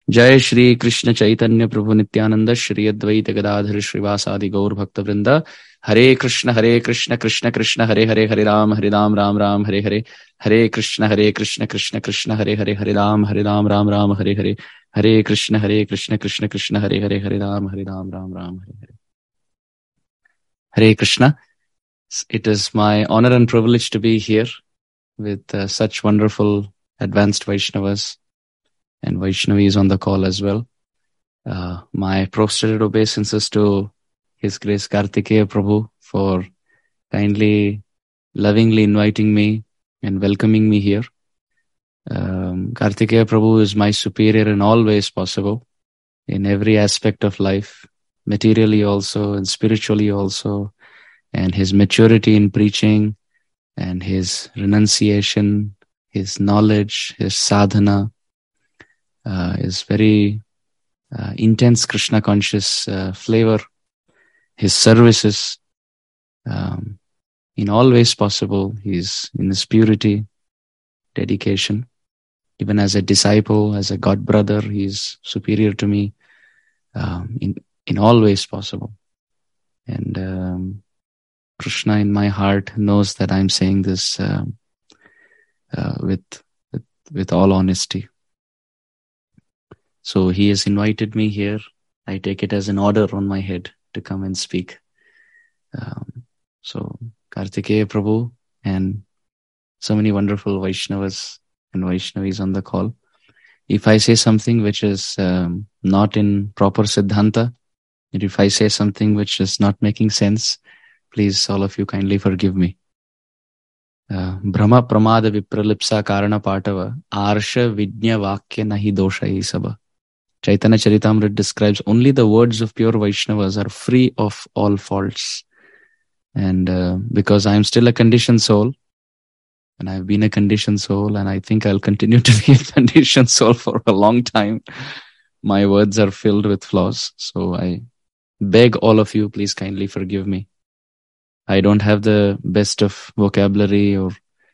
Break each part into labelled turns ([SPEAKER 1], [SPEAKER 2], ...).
[SPEAKER 1] जय श्री कृष्ण चैतन्य प्रभु नित्यानंद श्री अद्वैत गदाधर श्रीवासादि गौर भक्त वृंद। हरे कृष्ण कृष्ण कृष्ण हरे हरे, हरे राम राम राम हरे हरे। हरे कृष्ण कृष्ण कृष्ण हरे हरे, हरे राम राम राम हरे हरे। हरे कृष्ण कृष्ण कृष्ण हरे हरे, हरे Ram Ram Ram Hare Hare. Hare Krishna. It is my honor and privilege to be here with such wonderful advanced Vaishnavas and Vaishnavis on the call as well. My prostrated obeisances to His Grace Kartikeya Prabhu for kindly, lovingly inviting me and welcoming me here. Kartikeya Prabhu is my superior in all ways possible, in every aspect of life, materially also and spiritually also, and his maturity in preaching and his renunciation, his knowledge, his sadhana is very intense Krishna conscious flavor. His services in all ways possible. He's in his purity, dedication. Even as a disciple, as a God brother, he's superior to me in all ways possible. And Krishna in my heart knows that I'm saying this with all honesty. So he has invited me here. I take it as an order on my head to come and speak. So Kartikeya Prabhu and so many wonderful Vaishnavas and Vaishnavis on the call. If I say something which is not in proper Siddhanta, and if I say something which is not making sense, please all of you kindly forgive me. Brahma pramada vipralipsa karana patava arsha vidya vakya nahi dosha isaba. Chaitanya Charitamrita describes only the words of pure Vaishnavas are free of all faults. And because I am still a conditioned soul, and I've been a conditioned soul, and I think I'll continue to be a conditioned soul for a long time, my words are filled with flaws. So I beg all of you, please kindly forgive me. I don't have the best of vocabulary or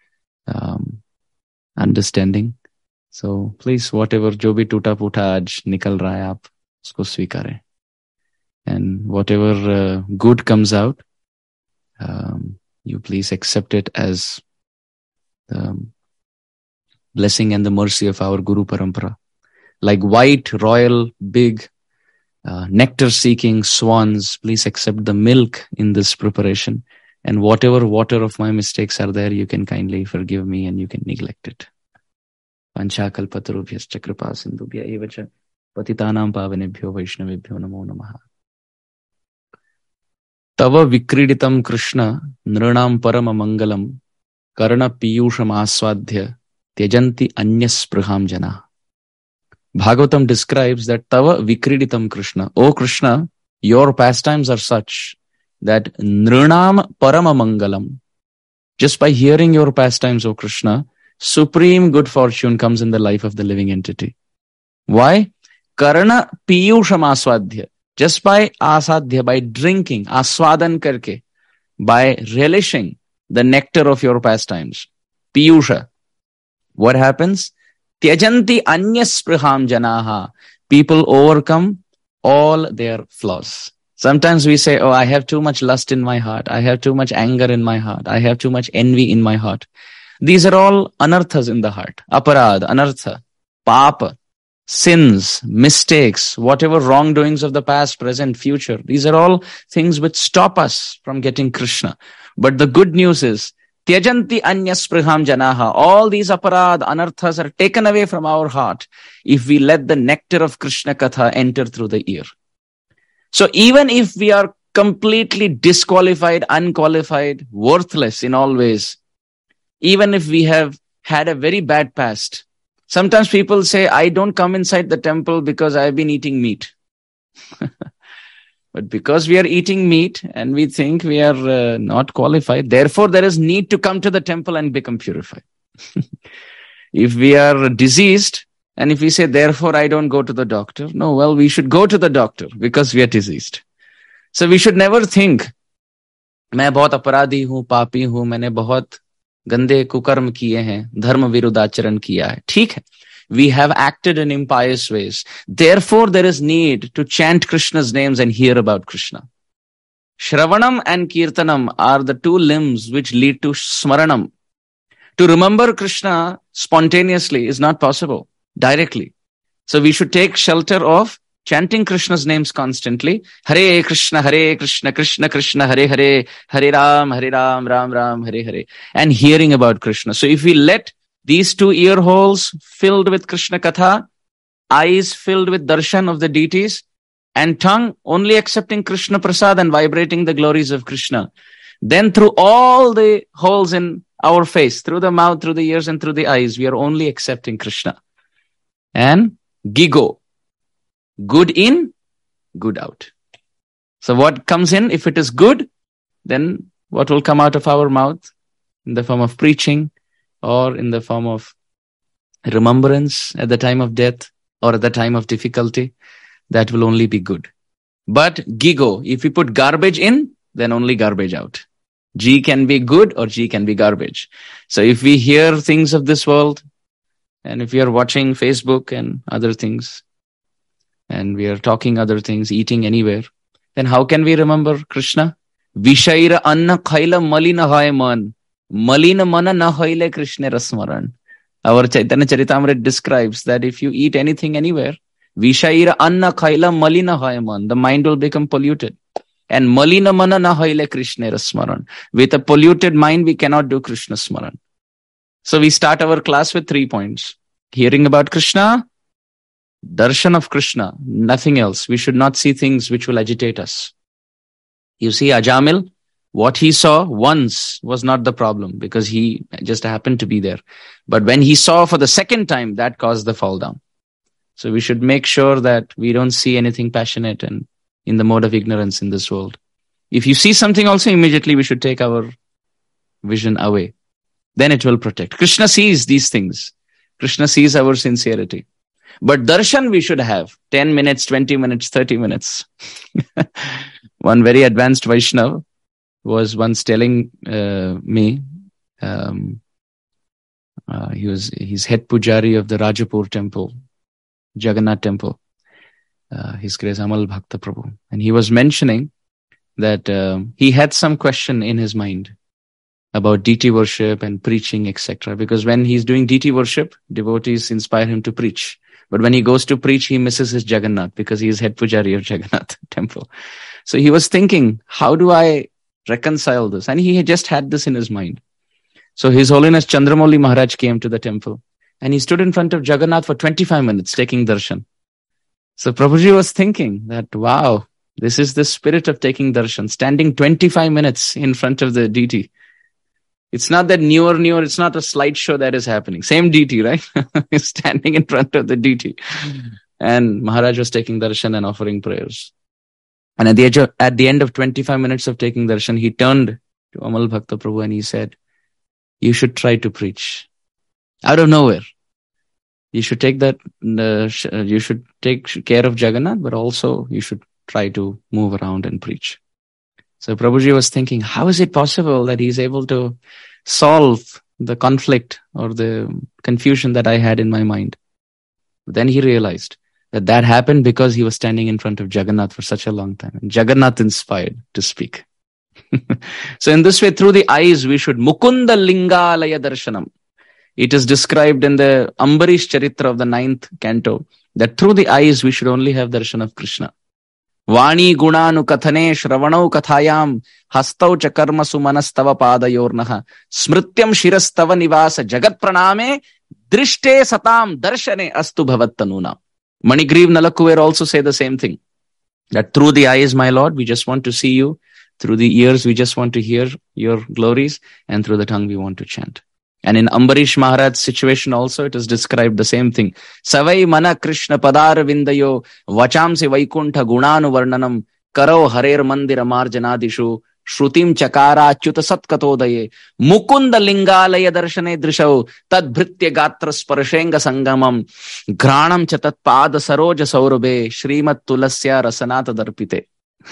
[SPEAKER 1] understanding. So please, whatever जो भी टूटा फूटा आज निकल रहा है आप उसको स्वीकारें. And whatever good comes out, you please accept it as the blessing and the mercy of our Guru Parampara. Like white, royal, big, nectar-seeking swans, please accept the milk in this preparation. And whatever water of my mistakes are there, you can kindly forgive me and you can neglect it. Panchakalpatarubhyascha kripa sindhubhya evacha patitanam pavanebhyo vaishnavebhyo namo namaha. Tava vikriditam Krishna nrinam parama mangalam karna piyusham aswadhya tyajanti anyaspriham jana. Bhagavatam describes that Tava vikriditam Krishna. O Krishna, your pastimes are such that nrinam parama mangalam. Just by hearing your pastimes, O Krishna, supreme good fortune comes in the life of the living entity. Why? Karana piyusham aswadhya. Just by asadhya, by drinking, aswadan karke, by relishing the nectar of your pastimes. Piyusha. What happens? Tyajanti anyaspriham janaha. People overcome all their flaws. Sometimes we say, oh, I have too much lust in my heart. I have too much anger in my heart. I have too much envy in my heart. These are all anarthas in the heart. Aparad, anartha, papa, sins, mistakes, whatever wrongdoings of the past, present, future. These are all things which stop us from getting Krishna. But the good news is, Tyajanti anyaspriham janaha. All these aparad, anarthas are taken away from our heart if we let the nectar of Krishna Katha enter through the ear. So even if we are completely disqualified, unqualified, worthless in all ways, even if we have had a very bad past, sometimes people say, I don't come inside the temple because I've been eating meat. But because we are eating meat and we think we are not qualified, therefore there is need to come to the temple and become purified. If we are diseased, and if we say, therefore I don't go to the doctor, no, well, we should go to the doctor because we are diseased. So we should never think, मैं बहुत अपराधी हूँ, पापी हूँ, मैंने बहुत गंदे कुकर्म किए हैं, धर्म विरुद्ध आचरण किया है. ठीक है. we have acted in impious ways. Therefore, there is need to chant Krishna's names and hear about Krishna. Shravanam and Kirtanam are the two limbs which lead to Smaranam. To remember Krishna spontaneously is not possible, directly. So we should take shelter of chanting Krishna's names constantly. Hare Krishna, Krishna Krishna, Hare Hare, Hare Ram, Ram Ram, Hare Hare. And hearing about Krishna. So if we let these two ear holes filled with Krishna Katha, eyes filled with darshan of the deities, and tongue only accepting Krishna Prasad and vibrating the glories of Krishna, then through all the holes in our face, through the mouth, through the ears, and through the eyes, we are only accepting Krishna. And Gigo. Good in, good out. So what comes in, if it is good, then what will come out of our mouth in the form of preaching or in the form of remembrance at the time of death or at the time of difficulty, that will only be good. But Gigo, if we put garbage in, then only garbage out. G can be good or G can be garbage. So if we hear things of this world, and if we are watching Facebook and other things, and we are talking other things, eating anywhere, then how can we remember Krishna? Vishaira anna khaila malina hoy man. Malina mana na hoile Krishna rasmaran. Our Chaitanya Charitamrita describes that if you eat anything anywhere, Vishaira anna khaila malina hoy man, the mind will become polluted. And malina mana na hoile Krishna rasmaran. With a polluted mind, we cannot do Krishna smaran. So we start our class with 3 points. Hearing about Krishna, darshan of Krishna, nothing else. We should not see things which will agitate us. You see, Ajamil, what he saw once was not the problem because he just happened to be there. But when he saw for the second time, that caused the fall down. So we should make sure that we don't see anything passionate and in the mode of ignorance in this world. If you see something also, immediately we should take our vision away. Then it will protect. Krishna sees these things. Krishna sees our sincerity. But darshan we should have 10 minutes, 20 minutes, 30 minutes. One very advanced Vaishnava was once telling me, he's head pujari of the Rajapur temple, Jagannath temple, His Grace Amal Bhakta Prabhu. And he was mentioning that he had some question in his mind about deity worship and preaching, etc. Because when he's doing deity worship, devotees inspire him to preach. But when he goes to preach, he misses his Jagannath because he is head pujari of Jagannath temple. So he was thinking, how do I reconcile this? And he just had this in his mind. So His Holiness Chandramouli Maharaj came to the temple and he stood in front of Jagannath for 25 minutes taking darshan. So Prabhuji was thinking that, wow, this is the spirit of taking darshan, standing 25 minutes in front of the deity. It's not that newer, it's not a slideshow that is happening. Same deity, right? He's standing in front of the deity. And Maharaj was taking darshan and offering prayers. And at the end of 25 minutes of taking darshan, he turned to Amal Bhakta Prabhu and he said, you should try to preach. Out of nowhere. You should take that, you should take care of Jagannath, but also you should try to move around and preach. So Prabhuji was thinking, how is it possible that he's able to solve the conflict or the confusion that I had in my mind? But then he realized that happened because he was standing in front of Jagannath for such a long time. And Jagannath inspired to speak. So in this way, through the eyes, we should Mukunda Lingalaya Darshanam. It is described in the Ambarish Charitra of the 9th canto that through the eyes, we should only have darshan of Krishna. Vani gunanu kathane shravanau kathayam hastau cha karma sumanastava padayornaha smrityam shirastava nivasa jagat praname drishte satam darshane astu bhavattanuna. Manigriv Nalakuver also say the same thing. That through the eyes, my Lord, we just want to see you. Through the ears, we just want to hear your glories. And through the tongue, we want to chant. And in Ambarish Maharaj's situation also, it is described the same thing. Savai mana Krishna padar vindayo vachamsi vaikuntha gunanu varnanam karo harer mandira marjanadishu shrutim chakara achyuta satkatodaye mukunda lingalaya darshane drishau tad bhritya gatra sparashenga sangamam granam cha tat pada saroja saurabhe shrimat tulasya rasanata darpite.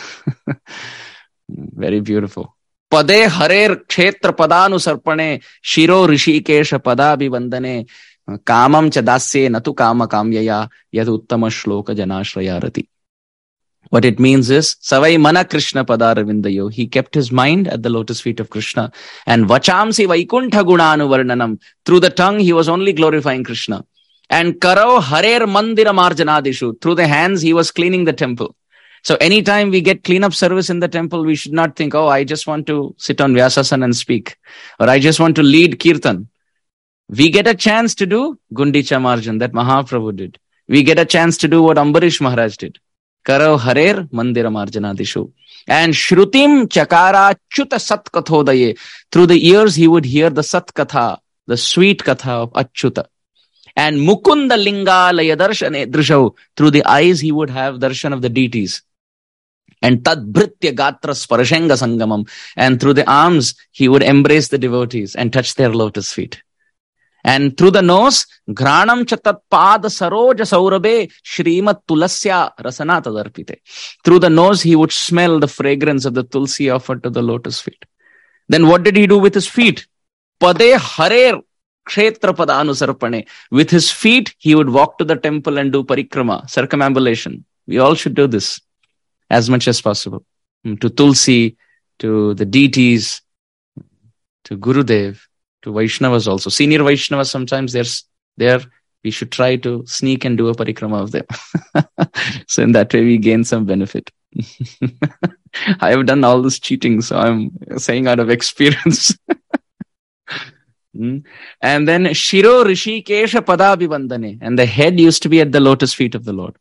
[SPEAKER 1] Very beautiful. Pade harer kshetra padanu sarpane shiro rishikesha padabhi vandane Kamam cha dasye natu kama kamyaya yad uttama shloka janashrayarati. What it means is, Savai mana Krishna padaravindayo. He kept his mind at the lotus feet of Krishna. And vachamsi vaikuntha gunanu varnanam. Through the tongue, he was only glorifying Krishna. And karao harer mandira marjanadishu. Through the hands, he was cleaning the temple. So anytime we get cleanup service in the temple, we should not think, oh, I just want to sit on Vyasasana and speak. Or I just want to lead Kirtan. We get a chance to do Gundicha Marjan, that Mahaprabhu did. We get a chance to do what Ambarish Maharaj did. Karo harer mandira marjanadishu. And Shrutim chakara chuta sat kathodaye. Through the ears, he would hear the sat katha, the sweet katha of Achyuta. And Mukunda linga laya darshane drishau. Through the eyes, he would have darshan of the deities. And tad bhritya gatra sparashenga sangamam. And through the arms, he would embrace the devotees and touch their lotus feet. And through the nose, Granam chatat pada saroja saurabe Shrimat tulasya rasanata darpite. Through the nose, he would smell the fragrance of the tulsi offered to the lotus feet. Then what did he do with his feet? Pade harer kshetra pada anusarpane. With his feet, he would walk to the temple and do parikrama, circumambulation. We all should do this as much as possible. To Tulsi, to the deities, to Gurudev, to Vaishnavas also. Senior Vaishnavas, sometimes there's there. We should try to sneak and do a parikrama of them. So in that way, we gain some benefit. I have done all this cheating, so I'm saying out of experience. And then Shiro Rishikesha Padabhivandane. And the head used to be at the lotus feet of the Lord.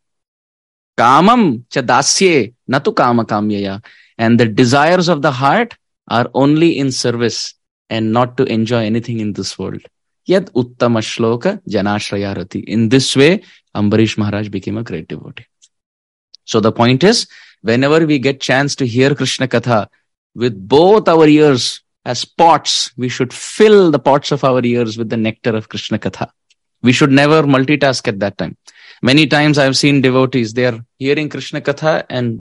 [SPEAKER 1] Kamam cha dasye natu kama kamyaya. And the desires of the heart are only in service and not to enjoy anything in this world. Yad uttama shloka janashrayarati. In this way, Ambarish Maharaj became a great devotee. So the point is, whenever we get chance to hear Krishna Katha, with both our ears as pots, we should fill the pots of our ears with the nectar of Krishna Katha. We should never multitask at that time. Many times I've seen devotees, they are hearing Krishna Katha and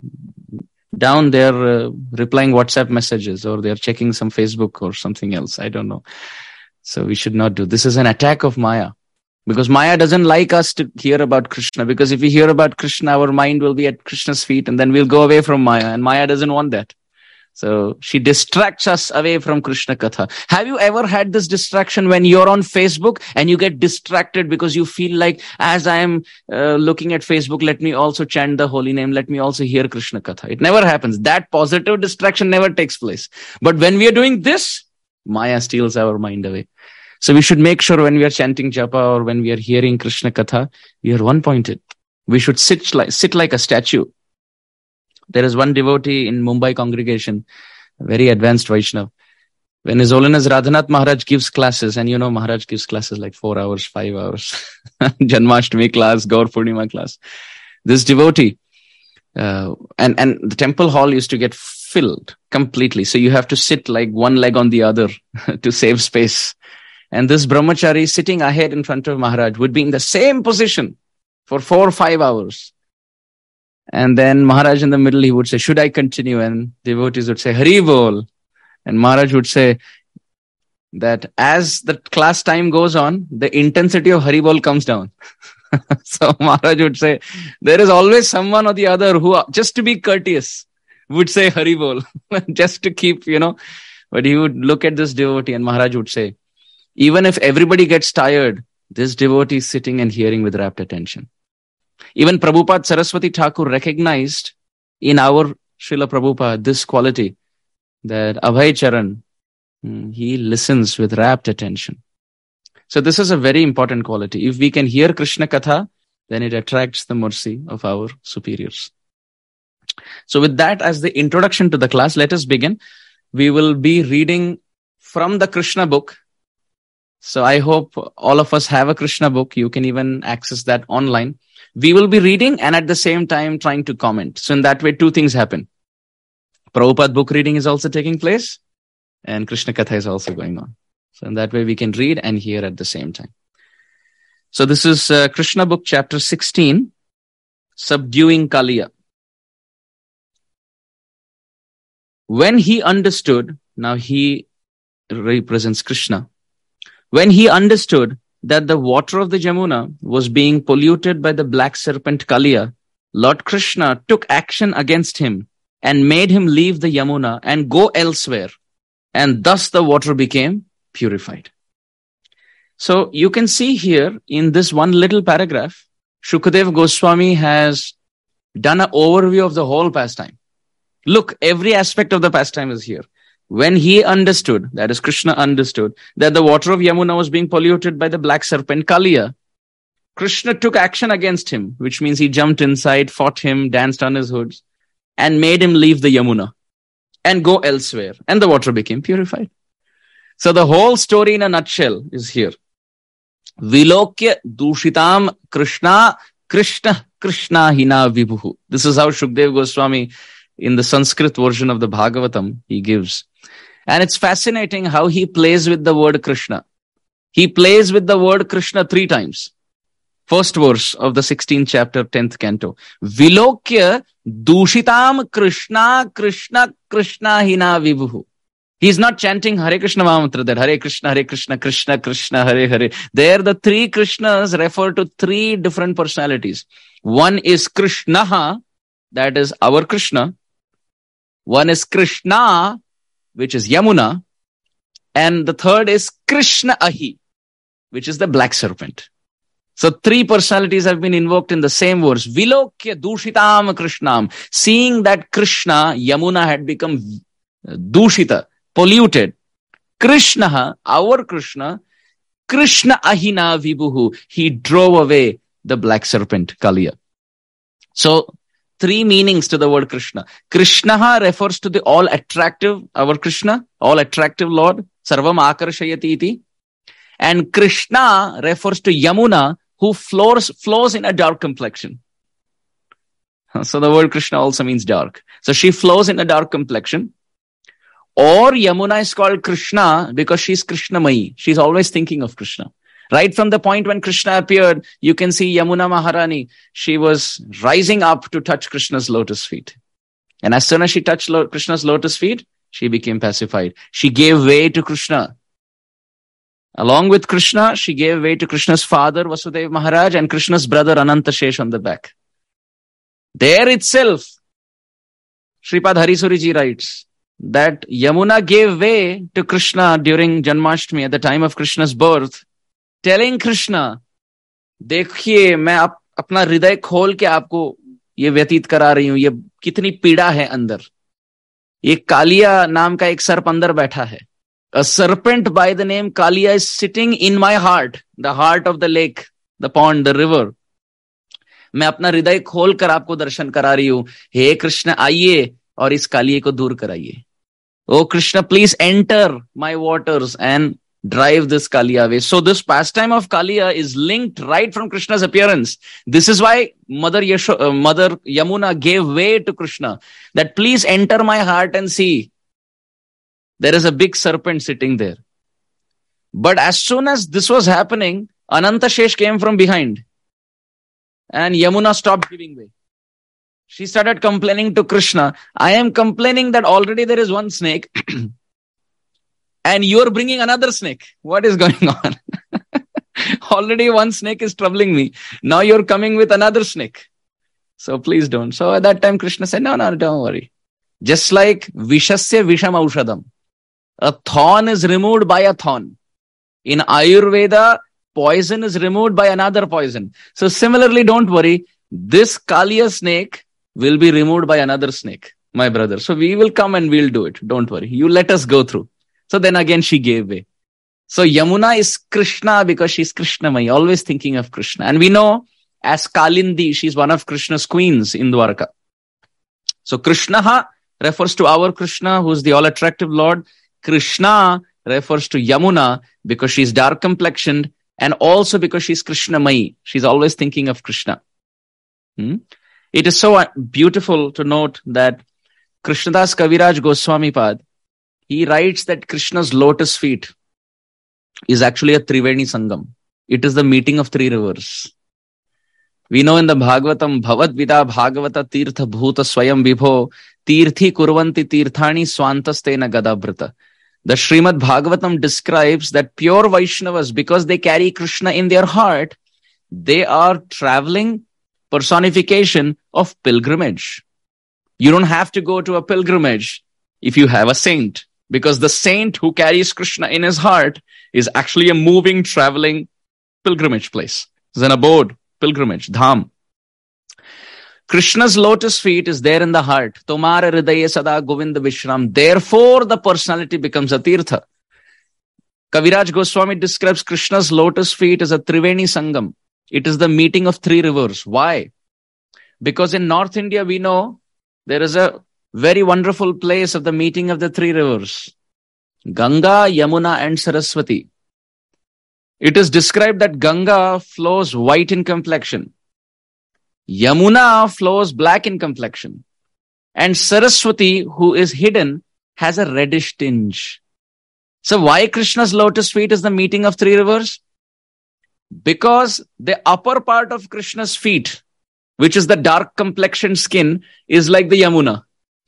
[SPEAKER 1] down they're replying WhatsApp messages, or they're checking some Facebook or something else. I don't know. So we should not do. This is an attack of Maya. Because Maya doesn't like us to hear about Krishna. Because if we hear about Krishna, our mind will be at Krishna's feet and then we'll go away from Maya. And Maya doesn't want that. So she distracts us away from Krishna Katha. Have you ever had this distraction when you're on Facebook and you get distracted because you feel like, as I am looking at Facebook, let me also chant the holy name. Let me also hear Krishna Katha. It never happens. That positive distraction never takes place. But when we are doing this, Maya steals our mind away. So we should make sure when we are chanting japa or when we are hearing Krishna Katha, we are one-pointed. We should sit like a statue. There is one devotee in Mumbai congregation, a very advanced Vaishnav. When His Holiness Radhanath Maharaj gives classes, and you know Maharaj gives classes like 4 hours, 5 hours, Janmashtami class, Gaur Purnima class. This devotee, and the temple hall used to get filled completely. So you have to sit like one leg on the other to save space. And this brahmachari sitting ahead in front of Maharaj would be in the same position for 4 or 5 hours. And then Maharaj in the middle, he would say, should I continue? And devotees would say, Hari Bol. And Maharaj would say that as the class time goes on, the intensity of Hari Bol comes down. So Maharaj would say, there is always someone or the other who, just to be courteous, would say Hari Bol. Just to keep, But he would look at this devotee and Maharaj would say, even if everybody gets tired, this devotee is sitting and hearing with rapt attention. Even Prabhupada Saraswati Thakur recognized in our Srila Prabhupada this quality, that Abhay Charan, he listens with rapt attention. So this is a very important quality. If we can hear Krishna Katha, then it attracts the mercy of our superiors. So with that as the introduction to the class, let us begin. We will be reading from the Krishna book. So I hope all of us have a Krishna book. You can even access that online. We will be reading and at the same time trying to comment. So in that way, 2 things happen. Prabhupada book reading is also taking place and Krishna Katha is also going on. So in that way, we can read and hear at the same time. So this is Krishna book, chapter 16, Subduing Kaliya. When he understood, now he represents Krishna. When he understood that the water of the Yamuna was being polluted by the black serpent Kaliya, Lord Krishna took action against him and made him leave the Yamuna and go elsewhere. And thus the water became purified. So you can see here in this one little paragraph, Shukadeva Goswami has done an overview of the whole pastime. Look, every aspect of the pastime is here. When he understood, that is Krishna understood, that the water of Yamuna was being polluted by the black serpent Kaliya, Krishna took action against him, which means he jumped inside, fought him, danced on his hoods, and made him leave the Yamuna and go elsewhere. And the water became purified. So the whole story in a nutshell is here. Vilokya dushitam Krishna, Krishna, Krishna hina vibhuhu. This is how Shukadeva Goswami, in the Sanskrit version of the Bhagavatam, he gives. And it's fascinating how he plays with the word Krishna. He plays with the word Krishna 3 times. First verse of the 16th chapter, 10th canto. Vilokya dushitam Krishna, Krishna, Krishna hina vibhuhu. He's not chanting Hare Krishna Mahamantra there. Hare Krishna, Krishna, Krishna, Hare Hare. There the 3 Krishnas refer to 3 different personalities. One is Krishna, that is our Krishna. One is Krishna, which is Yamuna. And the third is Krishna Ahi, which is the black serpent. So 3 personalities have been invoked in the same verse. Vilokya dushitam Krishnam. Seeing that Krishna, Yamuna, had become dushita, polluted. Krishna, our Krishna, Krishna ahina vibhuhu. He drove away the black serpent, Kaliya. So 3 meanings to the word Krishna. Krishna refers to the all attractive, our Krishna, all attractive Lord. Sarvam akarshayati iti. And Krishna refers to Yamuna, who flows in a dark complexion. So the word Krishna also means dark. So she flows in a dark complexion. Or Yamuna is called Krishna because she's Krishnamayi. She's always thinking of Krishna. Right from the point when Krishna appeared, you can see Yamuna Maharani. She was rising up to touch Krishna's lotus feet. And as soon as she touched Krishna's lotus feet, she became pacified. She gave way to Krishna. Along with Krishna, she gave way to Krishna's father, Vasudeva Maharaj, and Krishna's brother, Ananta Shesh, on the back. There itself, Sripad Harisuri Ji writes that Yamuna gave way to Krishna during Janmashtami at the time of Krishna's birth, telling Krishna, देखिए मैं अपना हृदय खोल के आपको ये व्यतीत करा रही हूं, ये कितनी पीड़ा है अंदर. ये कालिया नाम का एक सर्प अंदर बैठा है. A serpent by the name Kaliya is sitting in my heart, the heart of the lake, the pond, the river. मैं अपना हृदय खोल कर आपको दर्शन करा रही हूं. हे कृष्ण आइए और इस कालिये को दूर कराइए. Oh Krishna, please enter my waters and drive this Kaliya away. So this pastime of Kaliya is linked right from Krishna's appearance. This is why Mother Yamuna gave way to Krishna, that please enter my heart and see. There is a big serpent sitting there. But as soon as this was happening, Ananta Shesh came from behind. And Yamuna stopped giving way. She started complaining to Krishna. I am complaining that already there is one snake. And you are bringing another snake. What is going on? Already one snake is troubling me. Now you're coming with another snake. So please don't. So at that time Krishna said, no, don't worry. Just like Vishasya Visham Aushadam. A thorn is removed by a thorn. In Ayurveda, poison is removed by another poison. So similarly, don't worry. This Kaliya snake will be removed by another snake, my brother. So we will come and we'll do it. Don't worry. You let us go through. So then again, she gave way. So Yamuna is Krishna because she's Krishnamayi, always thinking of Krishna. And we know as Kalindi, she's one of Krishna's queens in Dwarka. So Krishna refers to our Krishna, who's the all-attractive Lord. Krishna refers to Yamuna because she's dark complexioned and also because she's Krishnamayi. She's always thinking of Krishna. It is so beautiful to note that Krishnadas Kaviraj Goswami Pad, he writes that Krishna's lotus feet is actually a Triveni Sangam. It is the meeting of 3 rivers. We know in the Bhagavatam, Bhavad Vida Bhagavata Tirtha Bhuta Swayam Vibho Tirthi Kurvanti Tirthani Swantastena Gadabrata. The Srimad Bhagavatam describes that pure Vaishnavas, because they carry Krishna in their heart, they are traveling personification of pilgrimage. You don't have to go to a pilgrimage if you have a saint, because the saint who carries Krishna in his heart is actually a moving, traveling pilgrimage place. It's an abode, pilgrimage, dham. Krishna's lotus feet is there in the heart. Tomara hridaye sada govinda vishram. Therefore, the personality becomes a tirtha. Kaviraj Goswami describes Krishna's lotus feet as a Triveni Sangam. It is the meeting of three rivers. Why? Because in North India, we know there is a very wonderful place of the meeting of the three rivers. Ganga, Yamuna and Saraswati. It is described that Ganga flows white in complexion. Yamuna flows black in complexion. And Saraswati, who is hidden, has a reddish tinge. So why Krishna's lotus feet is the meeting of three rivers? Because the upper part of Krishna's feet, which is the dark complexioned skin, is like the Yamuna.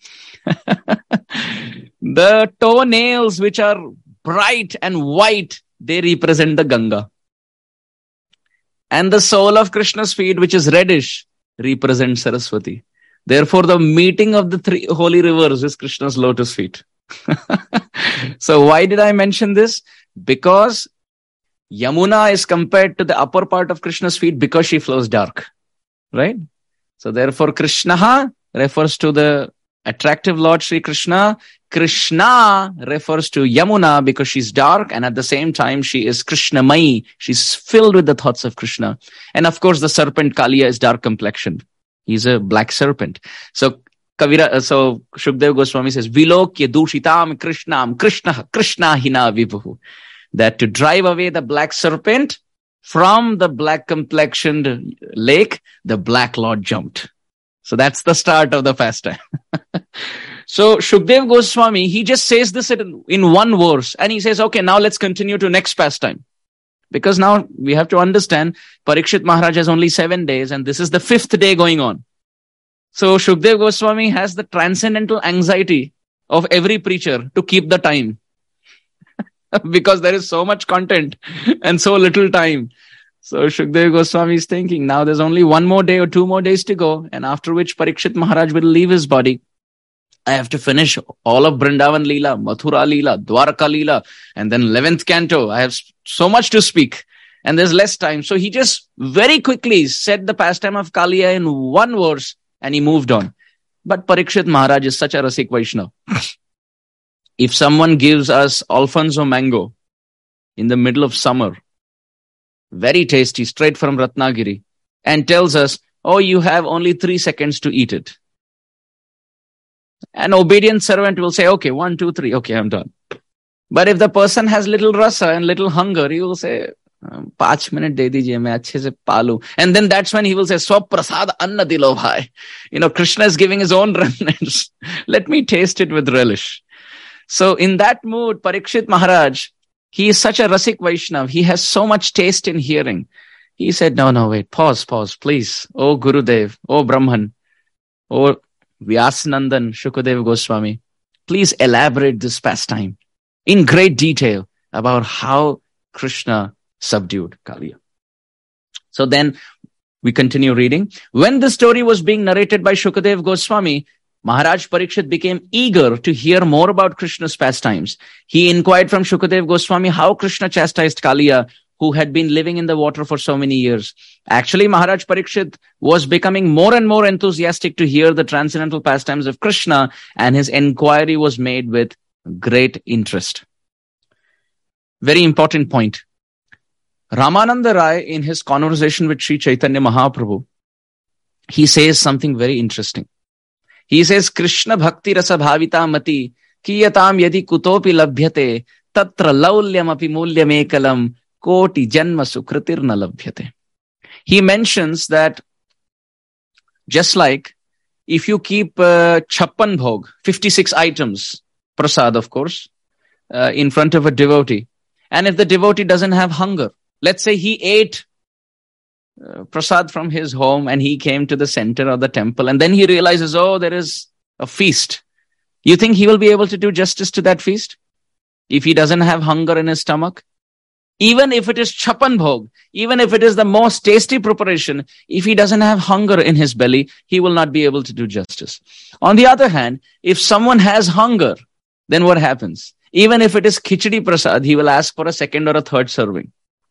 [SPEAKER 1] The toenails, which are bright and white, they represent the Ganga. And the sole of Krishna's feet, which is reddish, represents Saraswati. Therefore, the meeting of the three holy rivers is Krishna's lotus feet. So why did I mention this? Because Yamuna is compared to the upper part of Krishna's feet because she flows dark. Right? So therefore, Krishna refers to the attractive Lord Sri Krishna. Krishna refers to Yamuna because she's dark, and at the same time she is Krishnamai. She's filled with the thoughts of Krishna. And of course the serpent Kaliya is dark complexioned. He's a black serpent. So Shukdev Goswami says, Vilokya dushitam Krishnam Krishna hina vibhu. That to drive away the black serpent from the black complexioned lake, the black Lord jumped. So that's the start of the pastime. So Shukdev Goswami, he just says this in one verse, and he says, okay, now let's continue to next pastime. Because now we have to understand Parikshit Maharaj has only 7 days, and this is the 5th day going on. So Shukdev Goswami has the transcendental anxiety of every preacher to keep the time. Because there is so much content and so little time. So Shukdev Goswami is thinking, now there's only 1 more day or 2 more days to go, and after which Parikshit Maharaj will leave his body. I have to finish all of Vrindavan Leela, Mathura Leela, Dwarka Leela, and then 11th canto. I have so much to speak, and there's less time. So he just very quickly said the pastime of Kaliya in 1 verse, and he moved on. But Parikshit Maharaj is such a Rasik Vaishnava. If someone gives us Alfonso mango in the middle of summer, very tasty, straight from Ratnagiri, and tells us, oh, you have only 3 seconds to eat it. An obedient servant will say, okay, 1, 2, 3, okay, I'm done. But if the person has little rasa and little hunger, he will say, 5 minutes de dijiye, main achhe se palu. And then that's when he will say, Swap prasad anna dilo bhai. Krishna is giving his own remnants. Let me taste it with relish. So in that mood, Parikshit Maharaj, he is such a Rasik Vaishnav. He has so much taste in hearing. He said, no, wait, pause, please. Oh Gurudev, oh Brahman, oh Vyasnandan, Shukadev Goswami, please elaborate this pastime in great detail about how Krishna subdued Kaliya. So then we continue reading. When the story was being narrated by Shukadev Goswami, Maharaj Parikshit became eager to hear more about Krishna's pastimes. He inquired from Shukadev Goswami how Krishna chastised Kaliya, who had been living in the water for so many years. Actually, Maharaj Parikshit was becoming more and more enthusiastic to hear the transcendental pastimes of Krishna, and his inquiry was made with great interest. Very important point. Ramananda Rai, in his conversation with Sri Chaitanya Mahaprabhu, he says something very interesting. He says, Krishna bhakti rasa bhavita mati kiyatam yadi kutopi labhyate tatra laulyam api mulyam ekalam koti janma sukritirna labhyate. He mentions that just like if you keep chappan bhog, 56 items, prasad of course, in front of a devotee, and if the devotee doesn't have hunger, let's say he ate prasad from his home and he came to the center of the temple and then he realizes, oh, there is a feast. You think he will be able to do justice to that feast? if he doesn't have hunger in his stomach, even if it is chapan bhog, even if it is the most tasty preparation, if he doesn't have hunger in his belly, he will not be able to do justice. On the other hand, if someone has hunger, then what happens? Even if it is khichdi prasad, he will ask for a second or a third serving.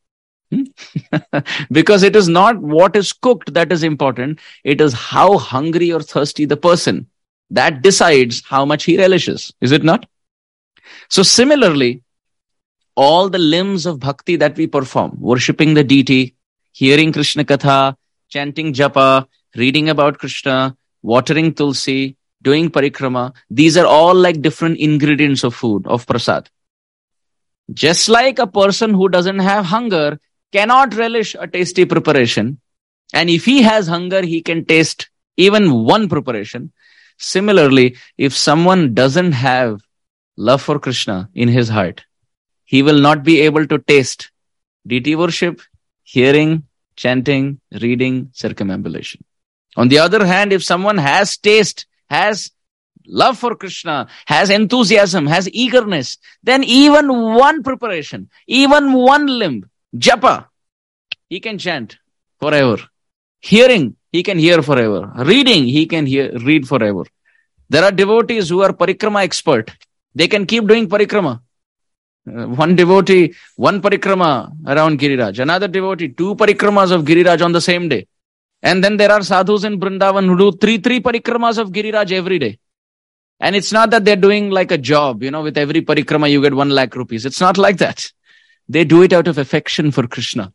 [SPEAKER 1] Because it is not what is cooked that is important. It is how hungry or thirsty the person. That decides how much he relishes. Is it not? So similarly, all the limbs of bhakti that we perform, worshipping the deity, hearing Krishna Katha, chanting japa, reading about Krishna, watering tulsi, doing parikrama, these are all like different ingredients of food, of prasad. Just like a person who doesn't have hunger cannot relish a tasty preparation, and if he has hunger, he can taste even one preparation. Similarly, if someone doesn't have love for Krishna in his heart, he will not be able to taste deity worship, hearing, chanting, reading, circumambulation. On the other hand, if someone has taste, has love for Krishna, has enthusiasm, has eagerness, then even one preparation, even one limb, japa, he can chant forever. Hearing, he can hear forever. Reading, he can read forever. There are devotees who are parikrama expert. They can keep doing parikrama. One devotee, one parikrama around Giriraj. Another devotee, 2 parikramas of Giriraj on the same day. And then there are sadhus in Vrindavan who do 3 parikramas of Giriraj every day. And it's not that they're doing like a job, with every parikrama you get 1 lakh rupees. It's not like that. They do it out of affection for Krishna.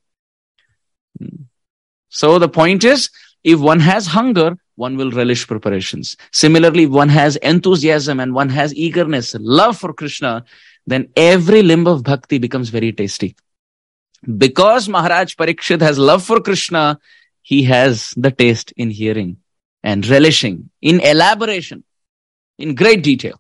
[SPEAKER 1] So the point is, if one has hunger, one will relish preparations. Similarly, if one has enthusiasm and one has eagerness, love for Krishna, then every limb of bhakti becomes very tasty. Because Maharaj Parikshit has love for Krishna, he has the taste in hearing and relishing, in elaboration, in great detail.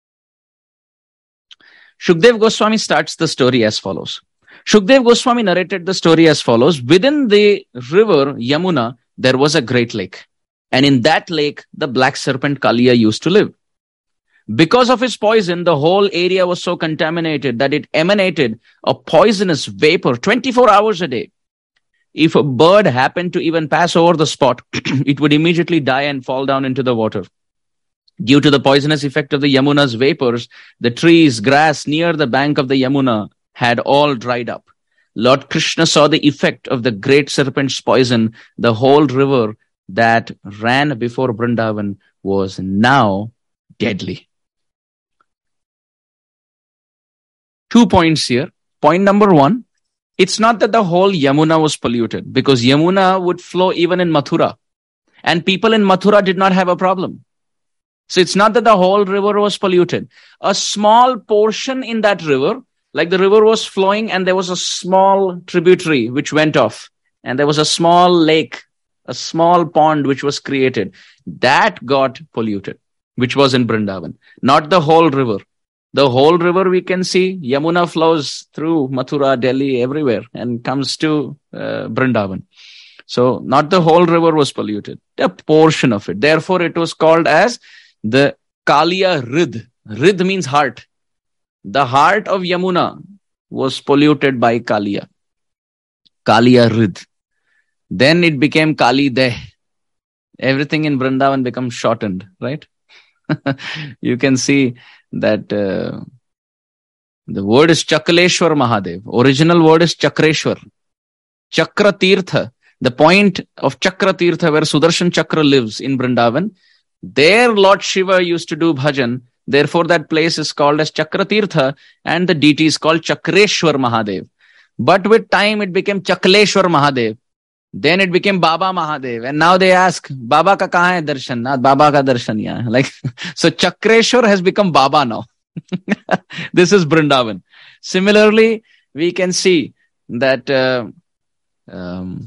[SPEAKER 1] Shukdev Goswami starts the story as follows. Shukdev Goswami narrated the story as follows. Within the river Yamuna, there was a great lake. And in that lake, the black serpent Kaliya used to live. Because of his poison, the whole area was so contaminated that it emanated a poisonous vapor 24 hours a day. If a bird happened to even pass over the spot, it would immediately die and fall down into the water. Due to the poisonous effect of the Yamuna's vapors, the trees, grass near the bank of the Yamuna had all dried up. Lord Krishna saw the effect of the great serpent's poison. The whole river that ran before Vrindavan was now deadly. 2 points here. Point number 1, it's not that the whole Yamuna was polluted, because Yamuna would flow even in Mathura. And people in Mathura did not have a problem. So it's not that the whole river was polluted. A small portion in that river, like the river was flowing and there was a small tributary which went off. And there was a small lake, a small pond which was created. That got polluted, which was in Vrindavan. Not the whole river. The whole river we can see, Yamuna flows through Mathura, Delhi, everywhere and comes to Vrindavan. So not the whole river was polluted, a portion of it. Therefore, it was called as the Kaliya Ridh. Ridh means heart. The heart of Yamuna was polluted by Kaliya. Kaliya Ridh. Then it became Kali Deh. Everything in Vrindavan becomes shortened, right? You can see that the word is Chakaleshwar Mahadev. Original word is Chakreshwar. Chakra Tirtha. The point of Chakra Tirtha, where Sudarshan Chakra lives in Vrindavan, there Lord Shiva used to do bhajan. Therefore, that place is called as Chakra Tirtha, and the deity is called Chakreshwar Mahadev. But with time, it became Chakaleshwar Mahadev. Then it became Baba Mahadev. And now they ask, Baba ka kahan hai darshan? Not Baba ka darshan yahan. Like, so Chakreshwar has become Baba now. This is Vrindavan. Similarly, we can see that the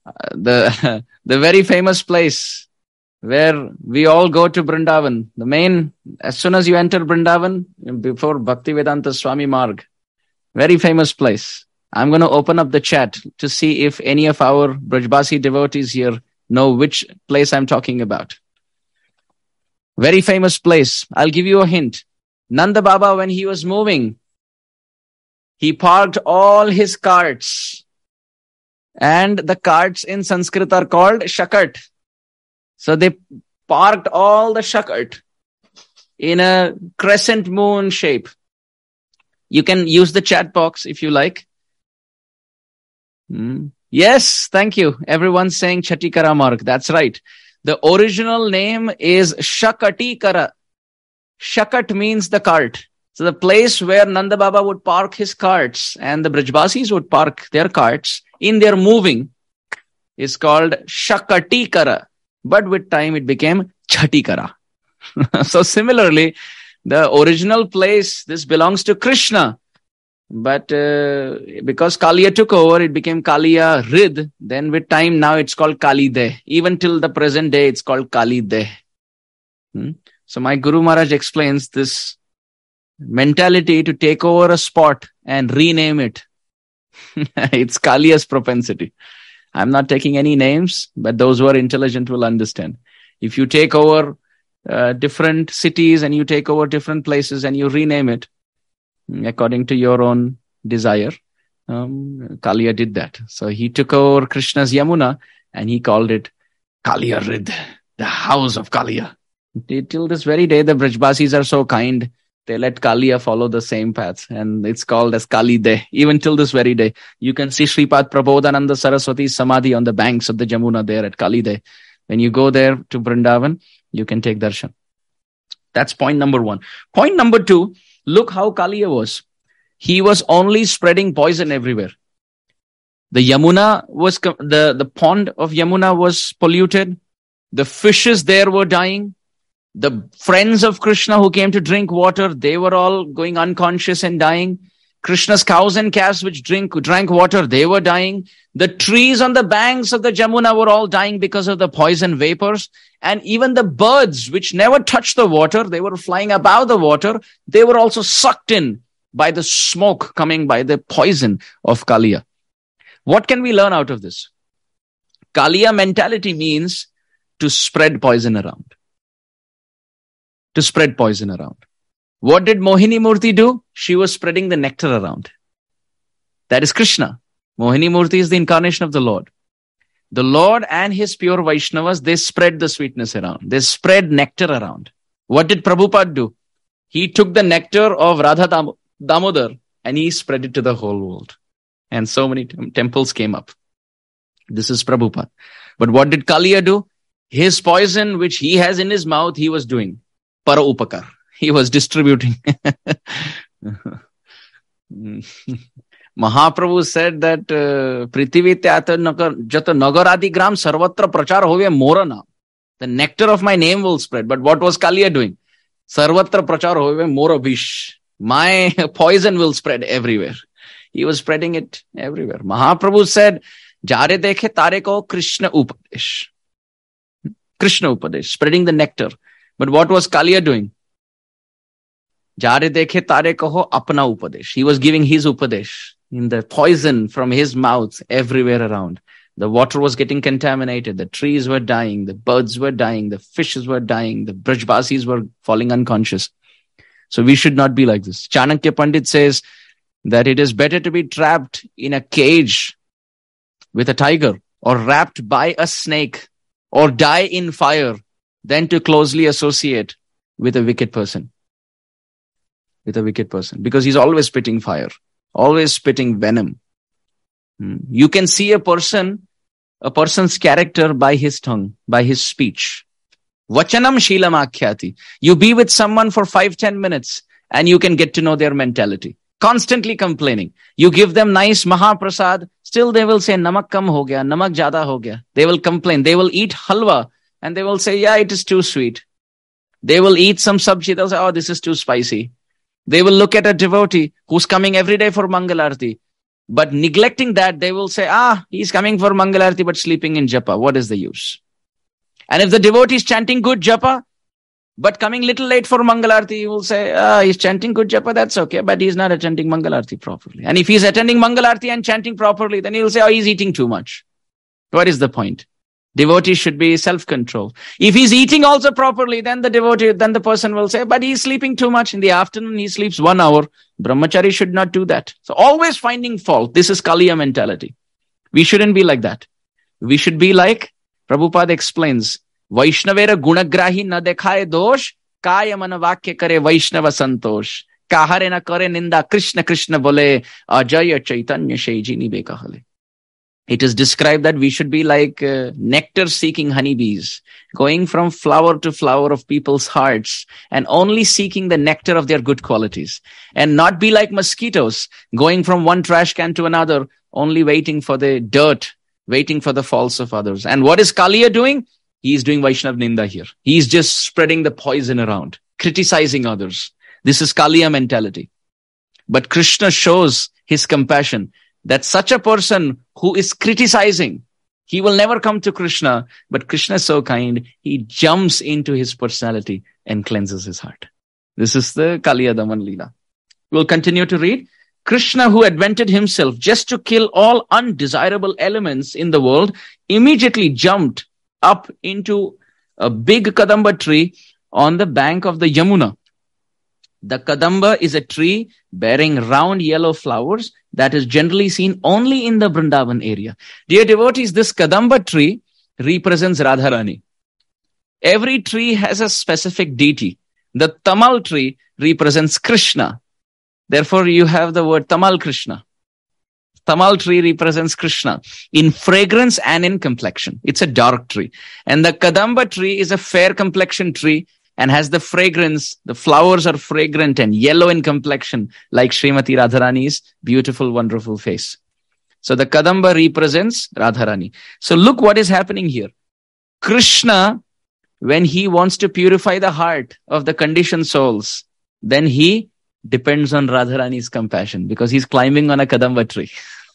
[SPEAKER 1] very famous place where we all go to Vrindavan, the main, as soon as you enter Vrindavan, before Bhaktivedanta Swami Marg, very famous place. I'm going to open up the chat to see if any of our Brajbasi devotees here know which place I'm talking about. Very famous place. I'll give you a hint. Nanda Baba, when he was moving He parked all his carts. And the carts in Sanskrit are called shakat. So they parked all the shakat in a crescent moon shape. You can use the chat box if you like. Yes, thank you. Everyone's saying Chatikara Marg. That's right. The original name is Shakatikara. Shakat means the cart. So the place where Nanda Baba would park his carts and the Brajbasis would park their carts in their moving is called Shakatikara. But with time it became Chatikara. So similarly, the original place, this belongs to Krishna. But because Kaliya took over, it became Kaliya Rid. Then with time, now it's called Kali Deh. Even till the present day, it's called Kali Deh. So my Guru Maharaj explains this mentality to take over a spot and rename it. It's Kaliya's propensity. I'm not taking any names, but those who are intelligent will understand. If you take over different cities and you take over different places and you rename it according to your own desire, Kaliya did that. So he took over Krishna's Yamuna and he called it Kaliya Rid, the house of Kaliya. Till this very day, the Brajbasis are so kind. They let Kaliya follow the same path, and it's called as Kali Deh. Even till this very day, you can see Sripad Prabodhananda Saraswati's Samadhi on the banks of the Jamuna there at Kali Deh. When you go there to Vrindavan, you can take darshan. That's point number one. Point number two, look how Kaliya was. He was only spreading poison everywhere. The Yamuna was, the pond of Yamuna was polluted. The fishes there were dying. The friends of Krishna who came to drink water, they were all going unconscious and dying. Krishna's cows and calves which drank water, they were dying. The trees on the banks of the Jamuna were all dying because of the poison vapors. And even the birds which never touched the water, they were flying above the water. They were also sucked in by the smoke coming by the poison of Kaliya. What can we learn out of this? Kaliya mentality means to spread poison around. To spread poison around. What did Mohini Murti do? She was spreading the nectar around. That is Krishna. Mohini Murti is the incarnation of the Lord. The Lord and his pure Vaishnavas, they spread the sweetness around. They spread nectar around. What did Prabhupada do? He took the nectar of Radha Damodar and he spread it to the whole world. And so many temples came up. This is Prabhupada. But what did Kaliya do? His poison, which he has in his mouth, he was doing. Para upakar. He was distributing. Mahaprabhu said that Prithivi Tyata Jata Nagaradi Gram Sarvatra Prachar Hove Morana. The nectar of my name will spread. But what was Kaliya doing? Sarvatra Prachar Hove Morabish. My poison will spread everywhere. He was spreading it everywhere. Mahaprabhu said, Jare dekhe tare ko Krishna Upadesh. Krishna Upadesh, spreading the nectar. But what was Kaliya doing? Jare dekhe tare kaho apna upadesh. He was giving his upadesh in the poison from his mouth everywhere around. The water was getting contaminated. The trees were dying. The birds were dying. The fishes were dying. The Brajbasis were falling unconscious. So we should not be like this. Chanakya Pandit says that it is better to be trapped in a cage with a tiger or wrapped by a snake or die in fire than to closely associate with a wicked person. With a wicked person. Because he's always spitting fire. Always spitting venom. You can see a person's character by his tongue, by his speech. Vachanam Sheelam Akhyati. You be with someone for 5-10 minutes and you can get to know their mentality. Constantly complaining. You give them nice Mahaprasad, still they will say, Namak kam ho gaya, Namak jada ho gaya. They will complain. They will eat halwa. And they will say, yeah, it is too sweet. They will eat some sabji. They'll say, oh, this is too spicy. They will look at a devotee who's coming every day for Mangalarti. But neglecting that, they will say, he's coming for Mangalarti but sleeping in japa. What is the use? And if the devotee is chanting good japa, but coming little late for Mangalarti, you will say, he's chanting good japa, that's okay. But he's not attending Mangalarti properly. And if he's attending Mangalarti and chanting properly, then he will say, he's eating too much. What is the point? Devotee should be self-control. If he's eating also properly, then the person will say, but he's sleeping too much. In the afternoon, he sleeps 1 hour. Brahmachari should not do that. So always finding fault. This is Kaliya mentality. We shouldn't be like that. We should be like Prabhupada explains, Vaishnavera gunagrahi na dekhaye dosh, kaya mana vakya kare Vaishnava santosh, kahare na kare ninda Krishna Krishna bole, ajaya chaitanya shaijini bekahale. It is described that we should be like nectar-seeking honeybees, going from flower to flower of people's hearts and only seeking the nectar of their good qualities, and not be like mosquitoes, going from one trash can to another, only waiting for the dirt, waiting for the faults of others. And what is Kaliya doing? He is doing Vaishnav Ninda here. He is just spreading the poison around, criticizing others. This is Kaliya mentality. But Krishna shows his compassion that such a person who is criticizing, he will never come to Krishna. But Krishna is so kind, he jumps into his personality and cleanses his heart. This is the Kaliya Daman Leela. We'll continue to read. Krishna, who advented himself just to kill all undesirable elements in the world, immediately jumped up into a big Kadamba tree on the bank of the Yamuna. The Kadamba is a tree bearing round yellow flowers that is generally seen only in the Vrindavan area. Dear devotees, this Kadamba tree represents Radharani. Every tree has a specific deity. The Tamal tree represents Krishna. Therefore, you have the word Tamal Krishna. Tamal tree represents Krishna in fragrance and in complexion. It's a dark tree. And the Kadamba tree is a fair complexion tree and has the fragrance. The flowers are fragrant and yellow in complexion, like Srimati Radharani's beautiful, wonderful face. So the Kadamba represents Radharani. So look what is happening here. Krishna, when he wants to purify the heart of the conditioned souls, then he depends on Radharani's compassion because he's climbing on a Kadamba tree.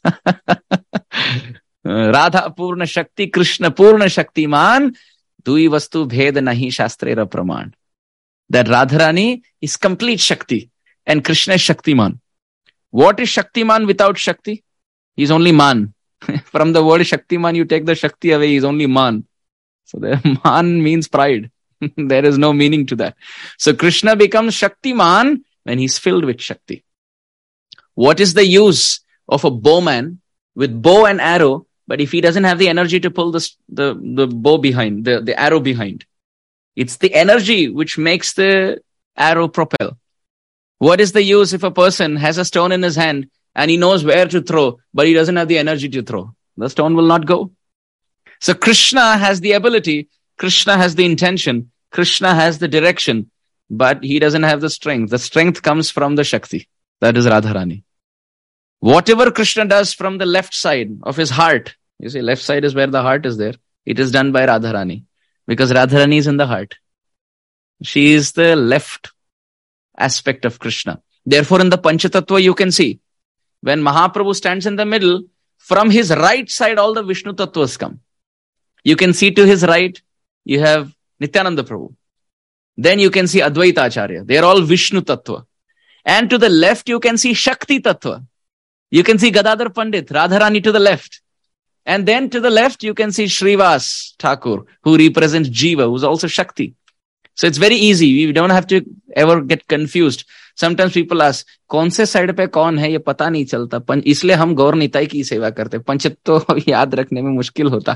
[SPEAKER 1] Radha Purna Shakti, Krishna Purna Shakti Man, Dui Vastu Bhed Nahi Shastrera Praman. That Radharani is complete Shakti and Krishna is Shaktiman. What is Shaktiman without Shakti? He's only Man. From the word Shaktiman, you take the Shakti away, he's only Man. So the Man means pride. There is no meaning to that. So Krishna becomes Shaktiman when he's filled with Shakti. What is the use of a bowman with bow and arrow, but if he doesn't have the energy to pull the bow behind, the arrow behind? It's the energy which makes the arrow propel. What is the use if a person has a stone in his hand and he knows where to throw, but he doesn't have the energy to throw? The stone will not go. So Krishna has the ability, Krishna has the intention, Krishna has the direction, but he doesn't have the strength. The strength comes from the Shakti. That is Radharani. Whatever Krishna does from the left side of his heart, you see, left side is where the heart is there. It is done by Radharani because Radharani is in the heart. She is the left aspect of Krishna. Therefore, in the Panchatattva, you can see when Mahaprabhu stands in the middle, from his right side, all the Vishnu Tattvas come. You can see to his right, you have Nityananda Prabhu. Then you can see Advaita Acharya. They are all Vishnu Tattva. And to the left, you can see Shakti Tattva. You can see Gadadhar Pandit, Radharani to the left. And then to the left, you can see Srivas Thakur, who represents Jiva, who's also Shakti. So it's very easy. We don't have to ever get confused. Sometimes people ask, कौन से side पे कौन है ये पता नहीं चलता. इसलिए हम गौर निताई की सेवा करते. पंचत तो याद रखने में मुश्किल होता.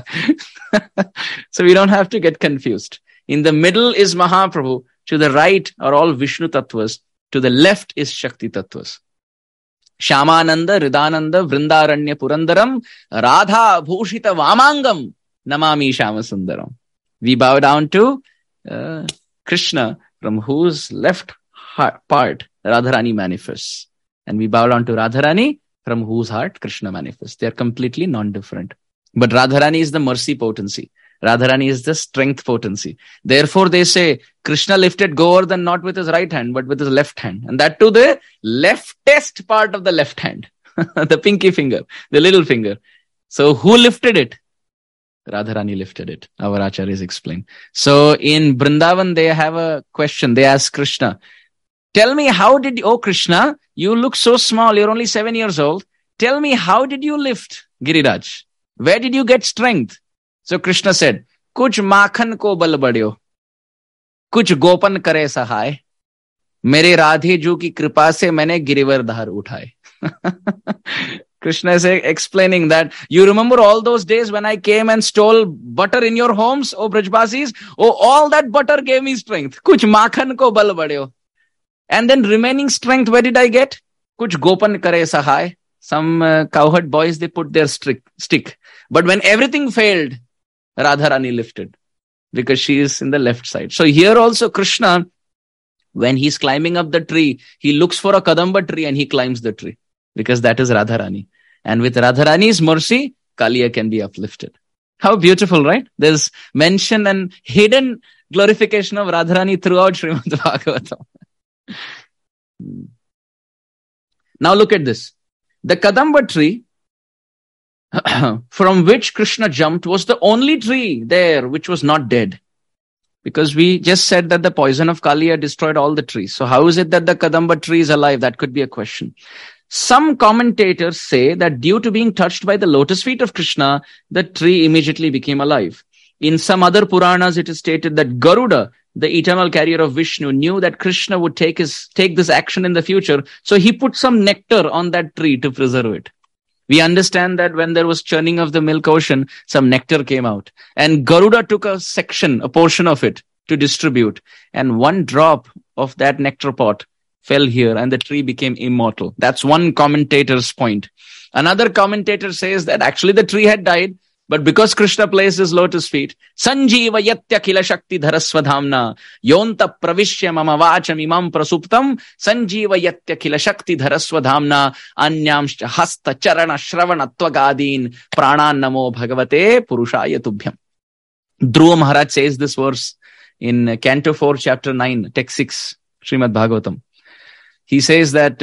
[SPEAKER 1] So we don't have to get confused. In the middle is Mahaprabhu. To the right are all Vishnu Tattvas. To the left is Shakti Tattvas. Shyamananda, Ridananda, Vrindaranya Purandaram, Radha Bhushita Vamangam, Namami Shamasundaram. We bow down to Krishna, from whose left part Radharani manifests. And we bow down to Radharani, from whose heart Krishna manifests. They are completely non-different. But Radharani is the mercy potency. Radharani is the strength potency. Therefore, they say Krishna lifted Govardhan not with his right hand, but with his left hand. And that too the leftest part of the left hand. The pinky finger, the little finger. So who lifted it? Radharani lifted it. Our acharyas explain. So in Vrindavan, they have a question. They ask Krishna, tell me, how did you, oh Krishna, you look so small. You're only 7 years old. Tell me, how did you lift Giriraj? Where did you get strength? So Krishna said, Kuch makhan ko bal badyo, kuch gopan kare sahay, mere Radhe ju ki kripa se maine girivar dhar uthaye. Krishna is explaining that you remember all those days when I came and stole butter in your homes, O Brajbasis? Oh, all that butter gave me strength. Kuch makhan ko bal badyo. And then remaining strength, where did I get? Kuch gopan kare sahay. Some cowherd boys, they put their stick. But when everything failed, Radharani lifted, because she is in the left side. So here also Krishna, when he's climbing up the tree, he looks for a Kadamba tree and he climbs the tree, because that is Radharani. And with Radharani's mercy, Kaliya can be uplifted. How beautiful, right? There's mention and hidden glorification of Radharani throughout Srimad Bhagavatam. Now look at this. The Kadamba tree from which Krishna jumped was the only tree there which was not dead. Because we just said that the poison of Kaliya destroyed all the trees. So how is it that the Kadamba tree is alive? That could be a question. Some commentators say that due to being touched by the lotus feet of Krishna, the tree immediately became alive. In some other Puranas, it is stated that Garuda, the eternal carrier of Vishnu, knew that Krishna would take this action in the future. So he put some nectar on that tree to preserve it. We understand that when there was churning of the milk ocean, some nectar came out. And Garuda took a portion of it to distribute. And one drop of that nectar pot fell here and the tree became immortal. That's one commentator's point. Another commentator says that actually the tree had died, but because Krishna placed his lotus feet, Sanjeeva yatya khila shakti dharasvadhamna, yonta pravishya mama vacham imam prasuptam, Sanjeeva yatya khila shakti dharasvadhamna, anyamscha hasta charana shravana tvagadin, pranan namo bhagavate purushaya tubhyam. Dhruva Maharaj says this verse in Canto 4, Chapter 9, Text 6, Srimad Bhagavatam. He says that,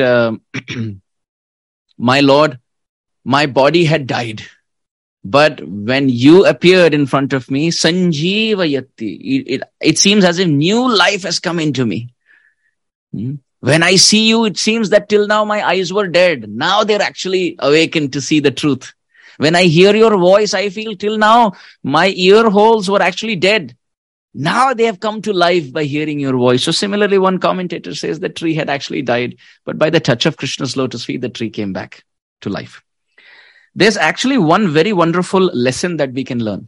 [SPEAKER 1] my Lord, my body had died. But when you appeared in front of me, Sanjeeva Yatti, it seems as if new life has come into me. When I see you, it seems that till now my eyes were dead. Now they're actually awakened to see the truth. When I hear your voice, I feel till now my ear holes were actually dead. Now they have come to life by hearing your voice. So similarly, one commentator says the tree had actually died, but by the touch of Krishna's lotus feet, the tree came back to life. There's actually one very wonderful lesson that we can learn.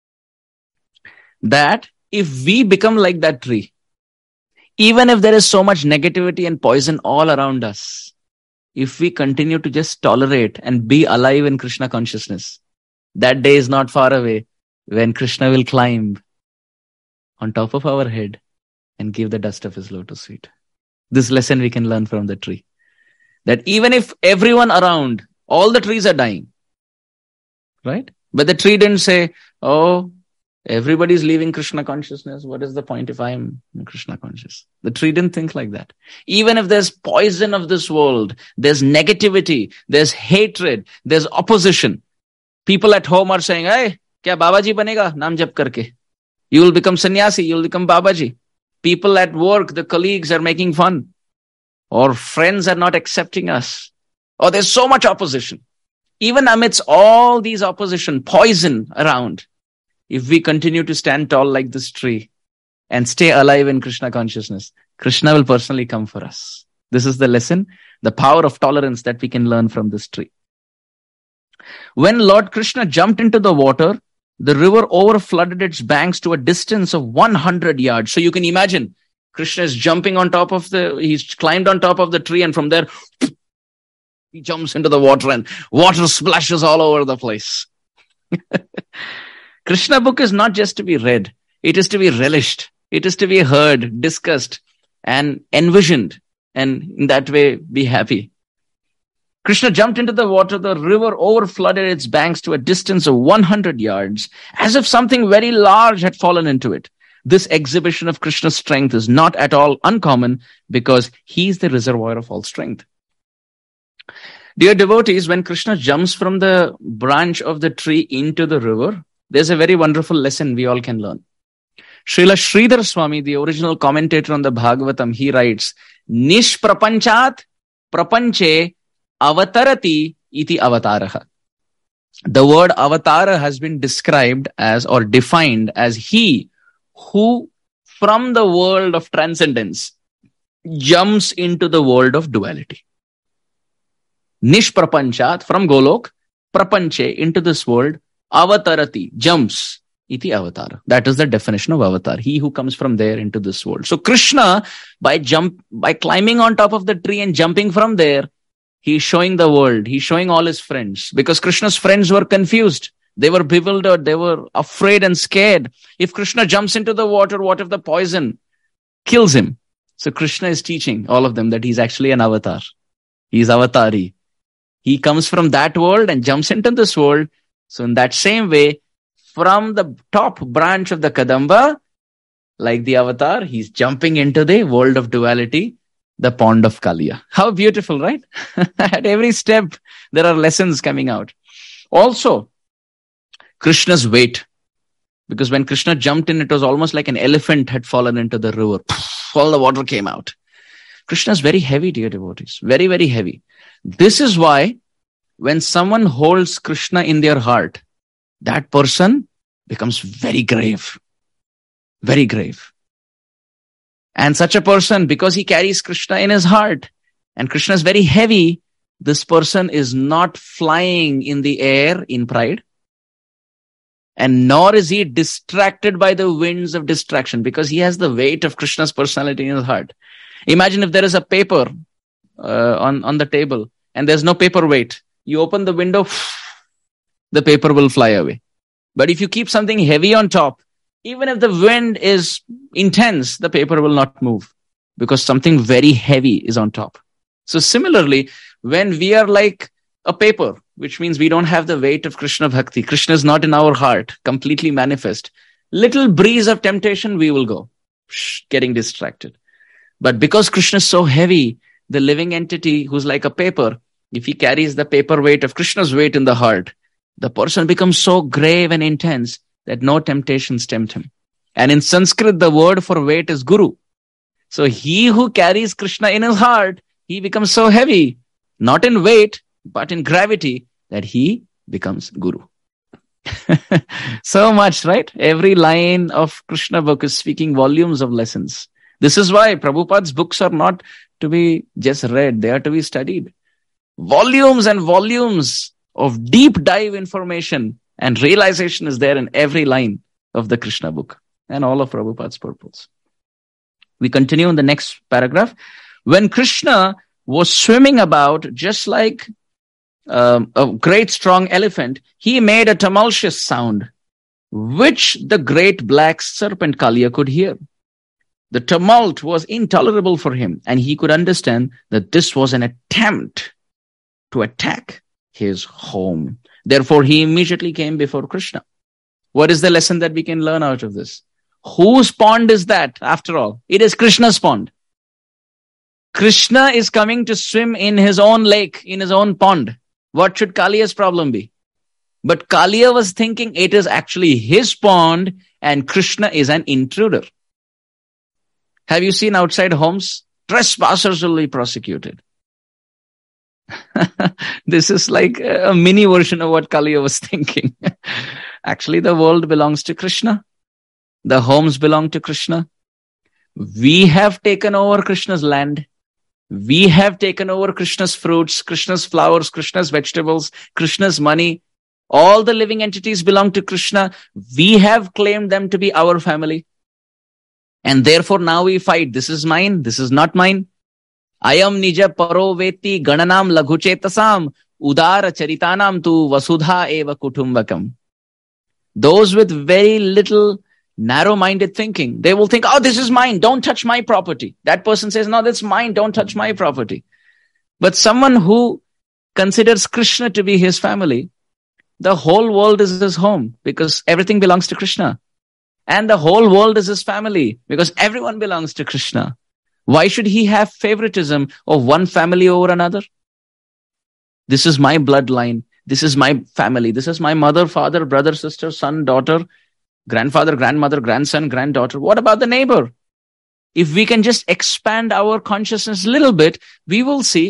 [SPEAKER 1] That if we become like that tree, even if there is so much negativity and poison all around us, if we continue to just tolerate and be alive in Krishna consciousness, that day is not far away when Krishna will climb on top of our head and give the dust of his lotus feet. This lesson we can learn from the tree. That even if everyone around, all the trees are dying, right? But the tree didn't say, oh, everybody's leaving Krishna consciousness. What is the point if I am Krishna conscious? The tree didn't think like that. Even if there's poison of this world, there's negativity, there's hatred, there's opposition. People at home are saying, hey, kya Babaji banega? Naam jap karke. You will become sannyasi, you will become Babaji. People at work, the colleagues are making fun. Or friends are not accepting us. Or there's so much opposition. Even amidst all these opposition, poison around, if we continue to stand tall like this tree and stay alive in Krishna consciousness, Krishna will personally come for us. This is the lesson, the power of tolerance that we can learn from this tree. When Lord Krishna jumped into the water, the river overflooded its banks to a distance of 100 yards. So you can imagine, Krishna is jumping on top of he's climbed on top of the tree, and from there, he jumps into the water and water splashes all over the place. Krishna book is not just to be read. It is to be relished. It is to be heard, discussed, and envisioned. And in that way, be happy. Krishna jumped into the water. The river overflooded its banks to a distance of 100 yards, as if something very large had fallen into it. This exhibition of Krishna's strength is not at all uncommon because he is the reservoir of all strength. Dear devotees, when Krishna jumps from the branch of the tree into the river, there's a very wonderful lesson we all can learn. Srila Sridhar Swami, the original commentator on the Bhagavatam, he writes, Nishprapanchat prapanche avatarati iti avataraha. The word avatar has been described as or defined as he who from the world of transcendence jumps into the world of duality. Nishprapanchat, from Golok, prapanche, into this world, avatarati, jumps, iti avatar. That is the definition of avatar. He who comes from there into this world. So Krishna, by climbing on top of the tree and jumping from there, he's showing the world. He's showing all his friends. Because Krishna's friends were confused. They were bewildered. They were afraid and scared. If Krishna jumps into the water, what if the poison kills him? So Krishna is teaching all of them that he's actually an avatar. He's avatari. He comes from that world and jumps into this world. So in that same way, from the top branch of the Kadamba, like the avatar, he's jumping into the world of duality, the pond of Kaliya. How beautiful, right? At every step, there are lessons coming out. Also, Krishna's weight. Because when Krishna jumped in, it was almost like an elephant had fallen into the river. All the water came out. Krishna is very heavy, dear devotees. Very, very heavy. This is why when someone holds Krishna in their heart, that person becomes very grave. Very grave. And such a person, because he carries Krishna in his heart, and Krishna is very heavy, this person is not flying in the air in pride. And nor is he distracted by the winds of distraction, because he has the weight of Krishna's personality in his heart. Imagine if there is a paper on the table and there's no paper weight. You open the window, the paper will fly away. But if you keep something heavy on top, even if the wind is intense, the paper will not move because something very heavy is on top. So similarly, when we are like a paper, which means we don't have the weight of Krishna Bhakti, Krishna is not in our heart, completely manifest, little breeze of temptation, we will go, getting distracted. But because Krishna is so heavy, the living entity who's like a paper, if he carries the paper weight of Krishna's weight in the heart, the person becomes so grave and intense that no temptations tempt him. And in Sanskrit, the word for weight is guru. So he who carries Krishna in his heart, he becomes so heavy, not in weight, but in gravity, that he becomes guru. So much, right? Every line of Krishna book is speaking volumes of lessons. This is why Prabhupada's books are not to be just read, they are to be studied. Volumes and volumes of deep dive information and realization is there in every line of the Krishna book and all of Prabhupada's purports. We continue in the next paragraph. When Krishna was swimming about just like a great strong elephant, he made a tumultuous sound, which the great black serpent Kaliya could hear. The tumult was intolerable for him, and he could understand that this was an attempt to attack his home. Therefore, he immediately came before Krishna. What is the lesson that we can learn out of this? Whose pond is that, after all? It is Krishna's pond. Krishna is coming to swim in his own lake, in his own pond. What should Kaliya's problem be? But Kaliya was thinking it is actually his pond and Krishna is an intruder. Have you seen outside homes? Trespassers will be prosecuted. This is like a mini version of what Kaliya was thinking. Actually, the world belongs to Krishna. The homes belong to Krishna. We have taken over Krishna's land. We have taken over Krishna's fruits, Krishna's flowers, Krishna's vegetables, Krishna's money. All the living entities belong to Krishna. We have claimed them to be our family. And therefore now we fight. This is mine. This is not mine. Ayam nija paro veti gananam laghuchetasam udara charitanam tu vasudha eva kutumbakam. Those with very little narrow-minded thinking, they will think, oh, this is mine. Don't touch my property. That person says, no, that's mine. Don't touch my property. But someone who considers Krishna to be his family, the whole world is his home because everything belongs to Krishna. And the whole world is his family because everyone belongs to Krishna. Why should he have favoritism of one family over another? This is my bloodline. This is my family. This is my mother, father, brother, sister, son, daughter, grandfather, grandmother, grandson, granddaughter. What about the neighbor? If we can just expand our consciousness a little bit, we will see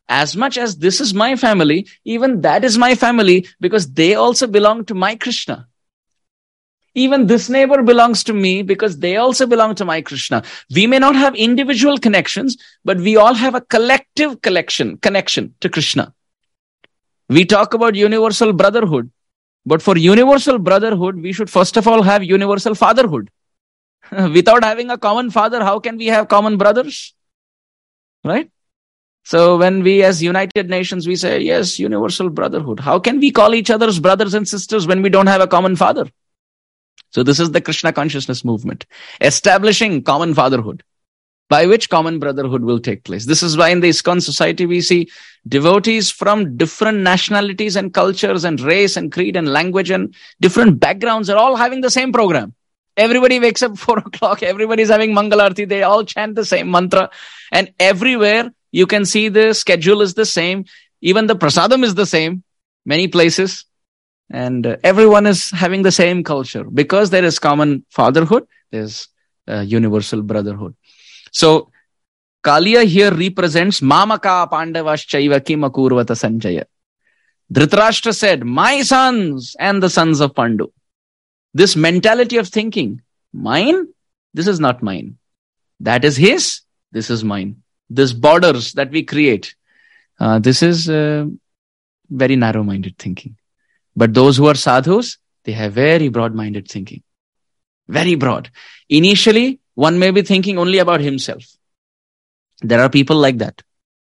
[SPEAKER 1] as much as this is my family, even that is my family because they also belong to my Krishna. Even this neighbor belongs to me because they also belong to my Krishna. We may not have individual connections, but we all have a collective connection to Krishna. We talk about universal brotherhood, but for universal brotherhood, we should first of all have universal fatherhood. Without having a common father, how can we have common brothers? Right? So when we as United Nations, we say, yes, universal brotherhood. How can we call each other's brothers and sisters when we don't have a common father? So this is the Krishna consciousness movement, establishing common fatherhood, by which common brotherhood will take place. This is why in the ISKCON society, we see devotees from different nationalities and cultures and race and creed and language and different backgrounds are all having the same program. Everybody wakes up 4 o'clock. Everybody's having Mangalarti. They all chant the same mantra. And everywhere you can see the schedule is the same. Even the prasadam is the same. Many places. And everyone is having the same culture because there is common fatherhood. There's universal brotherhood. So Kaliya here represents Mamaka Pandavaschaiva Kim Akurvata Sanjaya. Dhritarashtra said, my sons and the sons of Pandu. This mentality of thinking, mine, this is not mine. That is his, this is mine. This borders that we create, this is very narrow-minded thinking. But those who are sadhus, they have very broad-minded thinking. Very broad. Initially, one may be thinking only about himself. There are people like that.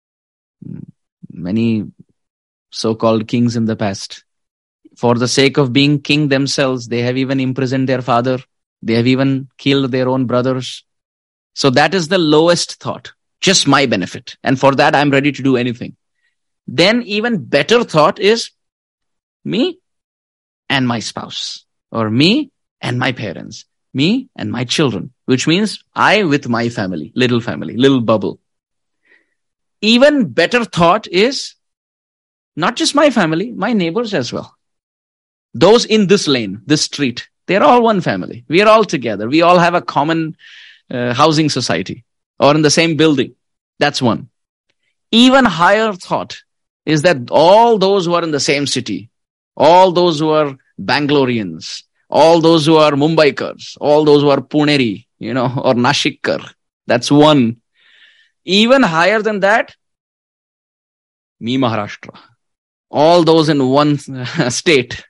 [SPEAKER 1] Many so-called kings in the past. For the sake of being king themselves, they have even imprisoned their father. They have even killed their own brothers. So that is the lowest thought. Just my benefit. And for that, I'm ready to do anything. Then even better thought is me and my spouse. Or me and my parents. Me and my children. Which means I with my family, little bubble. Even better thought is not just my family, my neighbors as well. Those in this lane, this street, they're all one family. We are all together. We all have a common housing society or in the same building. That's one. Even higher thought is that all those who are in the same city, all those who are Bangaloreans, all those who are Mumbaikars, all those who are Puneri, or Nashikkar, that's one. Even higher than that, me Maharashtra. All those in one state.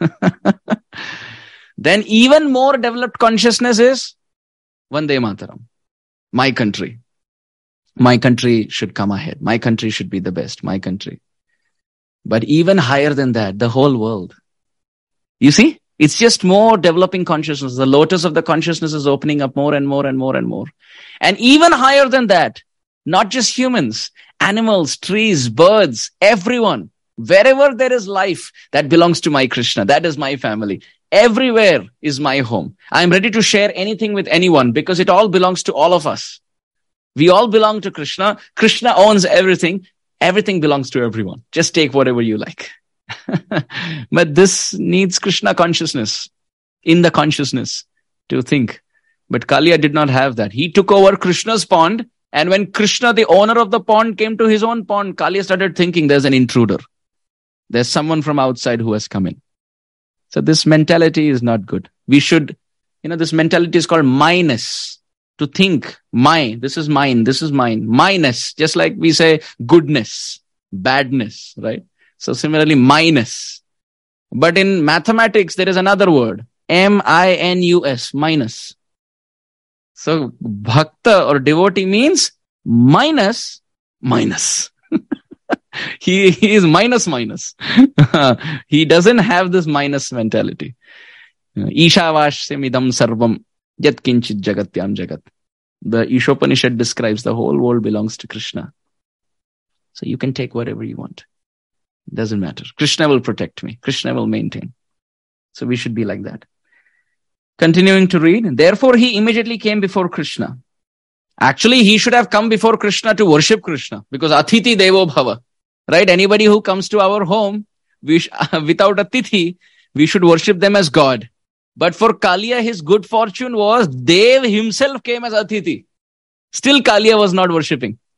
[SPEAKER 1] Then even more developed consciousness is Vande Mataram. My country. My country should come ahead. My country should be the best. My country. But even higher than that, the whole world. You see? It's just more developing consciousness. The lotus of the consciousness is opening up more and more and more and more. And even higher than that, not just humans, animals, trees, birds, everyone. Wherever there is life, that belongs to my Krishna. That is my family. Everywhere is my home. I'm ready to share anything with anyone because it all belongs to all of us. We all belong to Krishna. Krishna owns everything. Everything belongs to everyone. Just take whatever you like. But this needs Krishna consciousness, in the consciousness to think. But Kaliya did not have that. He took over Krishna's pond. And when Krishna, the owner of the pond, came to his own pond, Kaliya started thinking there's an intruder. There's someone from outside who has come in. So this mentality is not good. We should, this mentality is called minus. To think, this is mine, this is mine. Minus, just like we say goodness, badness, right? So similarly, minus. But in mathematics, there is another word, minus, minus. So bhakta or devotee means minus. He is minus. He doesn't have this minus mentality. Ishavashyamidam sarvam yat kinchit jagatyam jagat. The Ishopanishad describes the whole world belongs to Krishna. So you can take whatever you want. It doesn't matter. Krishna will protect me. Krishna will maintain. So we should be like that. Continuing to read. Therefore, he immediately came before Krishna. Actually, he should have come before Krishna to worship Krishna because Athithi Devo Bhava. Right? Anybody who comes to our home without Atithi, we should worship them as God. But for Kaliya, his good fortune was Dev himself came as Athithi. Still Kaliya was not worshipping.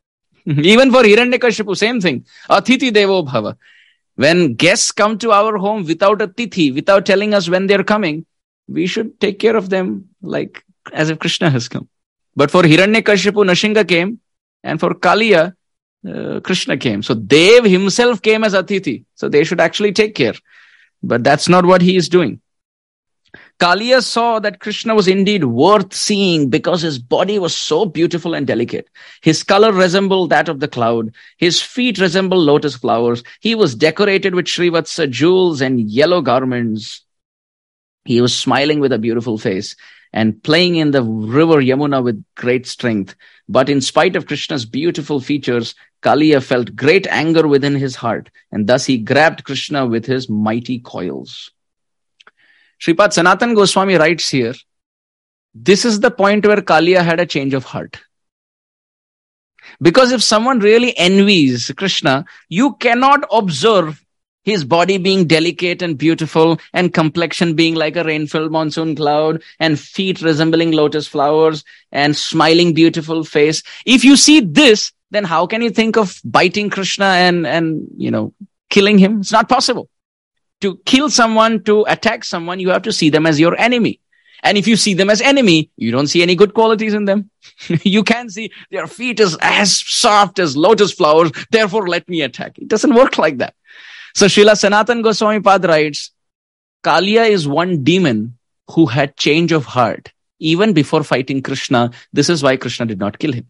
[SPEAKER 1] Even for Hiranyakashipu, same thing. Athithi Devo Bhava. When guests come to our home without a tithi, without telling us when they're coming, we should take care of them like as if Krishna has come. But for Hiranyakashipu, Nashinga came, and for Kaliya, Krishna came. So Dev himself came as Atithi. So they should actually take care. But that's not what he is doing. Kaliya saw that Krishna was indeed worth seeing because his body was so beautiful and delicate. His color resembled that of the cloud. His feet resembled lotus flowers. He was decorated with Srivatsa jewels and yellow garments. He was smiling with a beautiful face and playing in the river Yamuna with great strength. But in spite of Krishna's beautiful features, Kaliya felt great anger within his heart, and thus he grabbed Krishna with his mighty coils. Sripad Sanatan Goswami writes here, this is the point where Kaliya had a change of heart. Because if someone really envies Krishna, you cannot observe his body being delicate and beautiful and complexion being like a rain-filled monsoon cloud and feet resembling lotus flowers and smiling beautiful face. If you see this, then how can you think of biting Krishna and killing him? It's not possible. To kill someone, to attack someone, you have to see them as your enemy. And if you see them as enemy, you don't see any good qualities in them. You can see their feet is as soft as lotus flowers, therefore let me attack. It doesn't work like that. So Srila Sanatan Goswami Pad writes, Kaliya is one demon who had change of heart even before fighting Krishna. This is why Krishna did not kill him.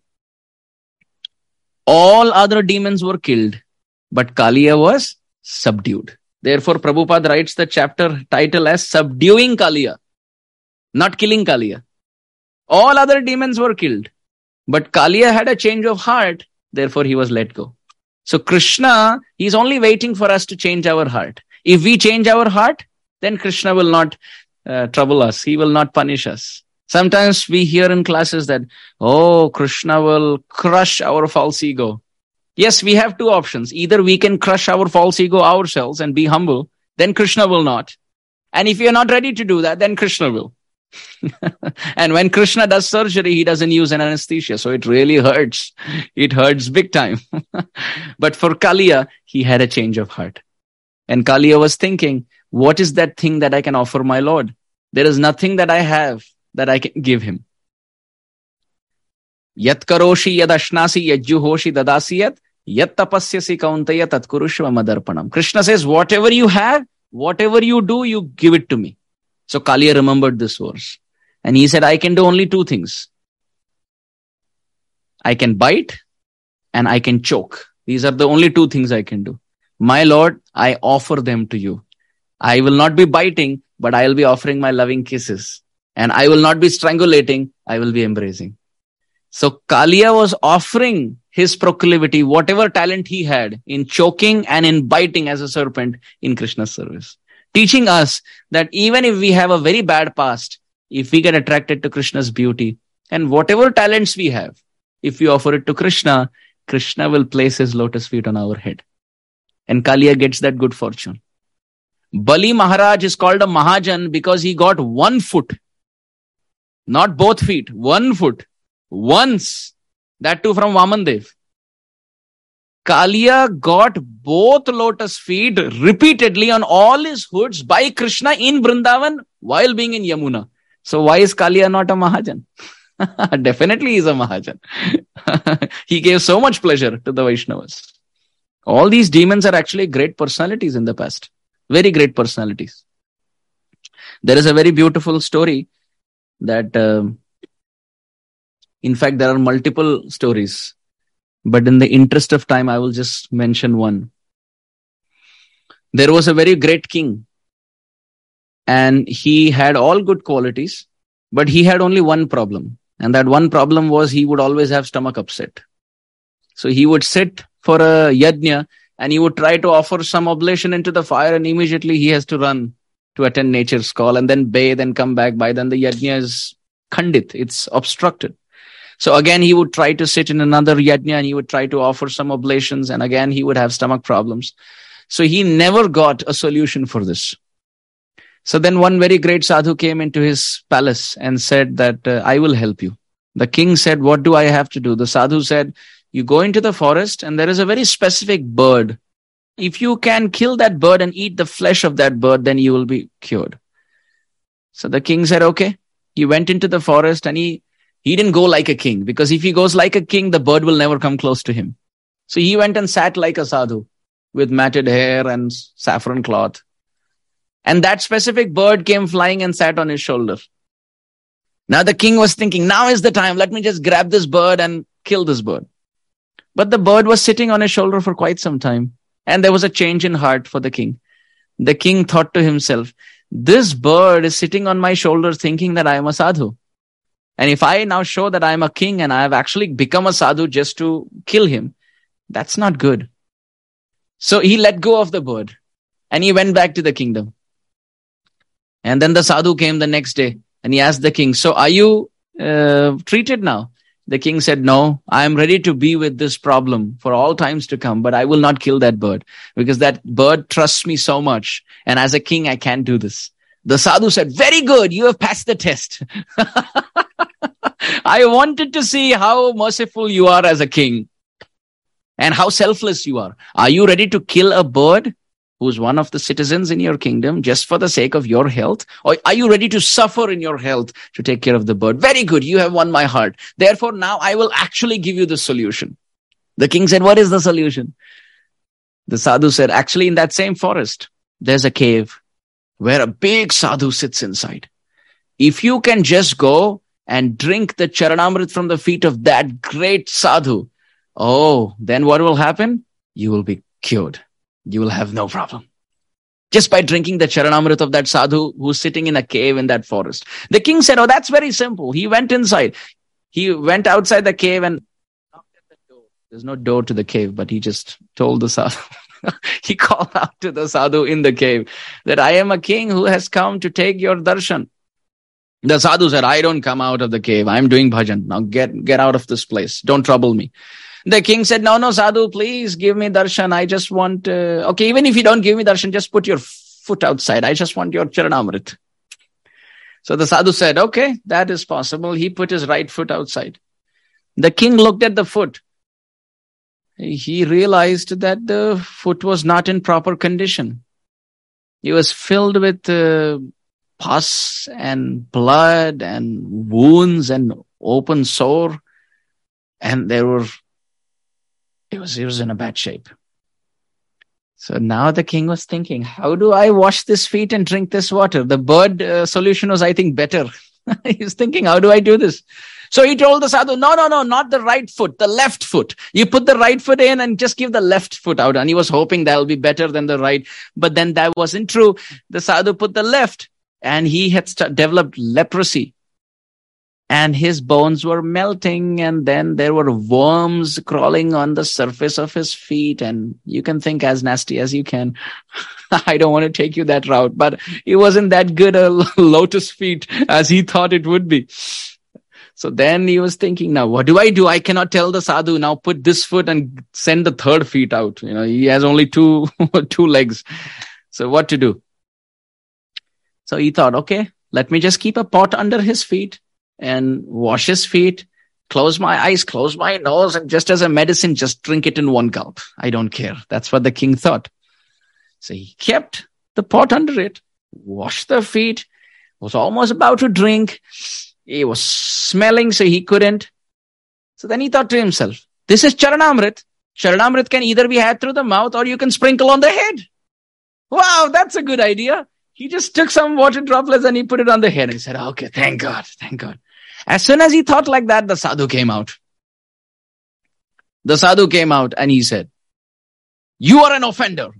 [SPEAKER 1] All other demons were killed, but Kaliya was subdued. Therefore, Prabhupada writes the chapter title as Subduing Kaliya, not killing Kaliya. All other demons were killed, but Kaliya had a change of heart, therefore he was let go. So Krishna, he's only waiting for us to change our heart. If we change our heart, then Krishna will not trouble us. He will not punish us. Sometimes we hear in classes that, Krishna will crush our false ego. Yes, we have two options. Either we can crush our false ego ourselves and be humble, then Krishna will not. And if we are not ready to do that, then Krishna will. And when Krishna does surgery, he doesn't use an anesthesia. So it really hurts. It hurts big time. But for Kaliya, he had a change of heart. And Kaliya was thinking, what is that thing that I can offer my Lord? There is nothing that I have that I can give him. Yat karoshi yad ashnasi yad juhoshi dadasiyat yat tapasyasi kauntaya tatkurushva madarpanam. Krishna says, whatever you have, whatever you do, you give it to me. So Kaliya remembered this verse. And he said, I can do only two things. I can bite and I can choke. These are the only two things I can do. My Lord, I offer them to you. I will not be biting, but I will be offering my loving kisses. And I will not be strangulating, I will be embracing. So Kaliya was offering his proclivity, whatever talent he had in choking and in biting as a serpent in Krishna's service. Teaching us that even if we have a very bad past, if we get attracted to Krishna's beauty and whatever talents we have, if we offer it to Krishna, Krishna will place his lotus feet on our head. And Kaliya gets that good fortune. Bali Maharaj is called a Mahajan because he got 1 foot. Not both feet, 1 foot. Once. That too from Vamandev. Kaliya got both lotus feet repeatedly on all his hoods by Krishna in Vrindavan while being in Yamuna. So why is Kaliya not a Mahajan? Definitely he is a Mahajan. He gave so much pleasure to the Vaishnavas. All these demons are actually great personalities in the past. Very great personalities. There is a very beautiful story that, in fact, there are multiple stories. But in the interest of time, I will just mention one. There was a very great king. And he had all good qualities. But he had only one problem. And that one problem was he would always have stomach upset. So he would sit for a yajna and he would try to offer some oblation into the fire, and immediately he has to run to attend nature's call and then bathe and come back. By then the yajna is khandit. It's obstructed. So again, he would try to sit in another yajna and he would try to offer some oblations, and again, he would have stomach problems. So he never got a solution for this. So then one very great sadhu came into his palace and said that, I will help you. The king said, what do I have to do? The sadhu said, You go into the forest and there is a very specific bird. If you can kill that bird and eat the flesh of that bird, then you will be cured. So the king said, okay. He went into the forest and he didn't go like a king, because if he goes like a king, the bird will never come close to him. So he went and sat like a sadhu with matted hair and saffron cloth. And that specific bird came flying and sat on his shoulder. Now the king was thinking, now is the time. Let me just grab this bird and kill this bird. But the bird was sitting on his shoulder for quite some time. And there was a change in heart for the king. The king thought to himself, this bird is sitting on my shoulder thinking that I am a sadhu. And if I now show that I am a king and I have actually become a sadhu just to kill him, that's not good. So he let go of the bird and he went back to the kingdom. And then the sadhu came the next day and he asked the king, so are you treated now? The king said, no, I am ready to be with this problem for all times to come, but I will not kill that bird because that bird trusts me so much. And as a king, I can't do this. The sadhu said, very good. You have passed the test. I wanted to see how merciful you are as a king and how selfless you are. Are you ready to kill a bird who's one of the citizens in your kingdom just for the sake of your health? Or are you ready to suffer in your health to take care of the bird? Very good. You have won my heart. Therefore, now I will actually give you the solution. The king said, what is the solution? The sadhu said, actually, in that same forest, there's a cave where a big sadhu sits inside. If you can just go and drink the charanamrit from the feet of that great sadhu, then what will happen? You will be cured. You will have no problem. Just by drinking the charanamrit of that sadhu who's sitting in a cave in that forest. The king said, that's very simple. He went inside. He went outside the cave and knocked at the door. There's no door to the cave, but he just told the sadhu. He called out to the sadhu in the cave that I am a king who has come to take your darshan. The sadhu said, I don't come out of the cave. I'm doing bhajan. Now get out of this place. Don't trouble me. The king said, no, sadhu, please give me darshan. I just want, even if you don't give me darshan, just put your foot outside. I just want your charanamrit. So the sadhu said, okay, that is possible. He put his right foot outside. The king looked at the foot. He realized that the foot was not in proper condition. It was filled with pus and blood and wounds and open sore. And it was in a bad shape. So now the king was thinking, how do I wash this feet and drink this water? The bird solution was, I think, better. He's thinking, how do I do this? So he told the sadhu, no, not the right foot, the left foot. You put the right foot in and just give the left foot out. And he was hoping that'll be better than the right. But then that wasn't true. The sadhu put the left and he had developed leprosy. And his bones were melting, and then there were worms crawling on the surface of his feet. And you can think as nasty as you can. I don't want to take you that route, but it wasn't that good a lotus feet as he thought it would be. So then he was thinking, now what do? I cannot tell the sadhu, now put this foot and send the third feet out. He has only two legs. So what to do? So he thought, okay, let me just keep a pot under his feet and wash his feet, close my eyes, close my nose, and just as a medicine, just drink it in one gulp. I don't care. That's what the king thought. So he kept the pot under it, washed the feet, was almost about to drink. He was smelling, so he couldn't. So then he thought to himself, this is charanamrit. Charanamrit can either be had through the mouth or you can sprinkle on the head. Wow, that's a good idea. He just took some water droplets and he put it on the head. And he said, okay, thank God. As soon as he thought like that, the sadhu came out. The sadhu came out and he said, you are an offender.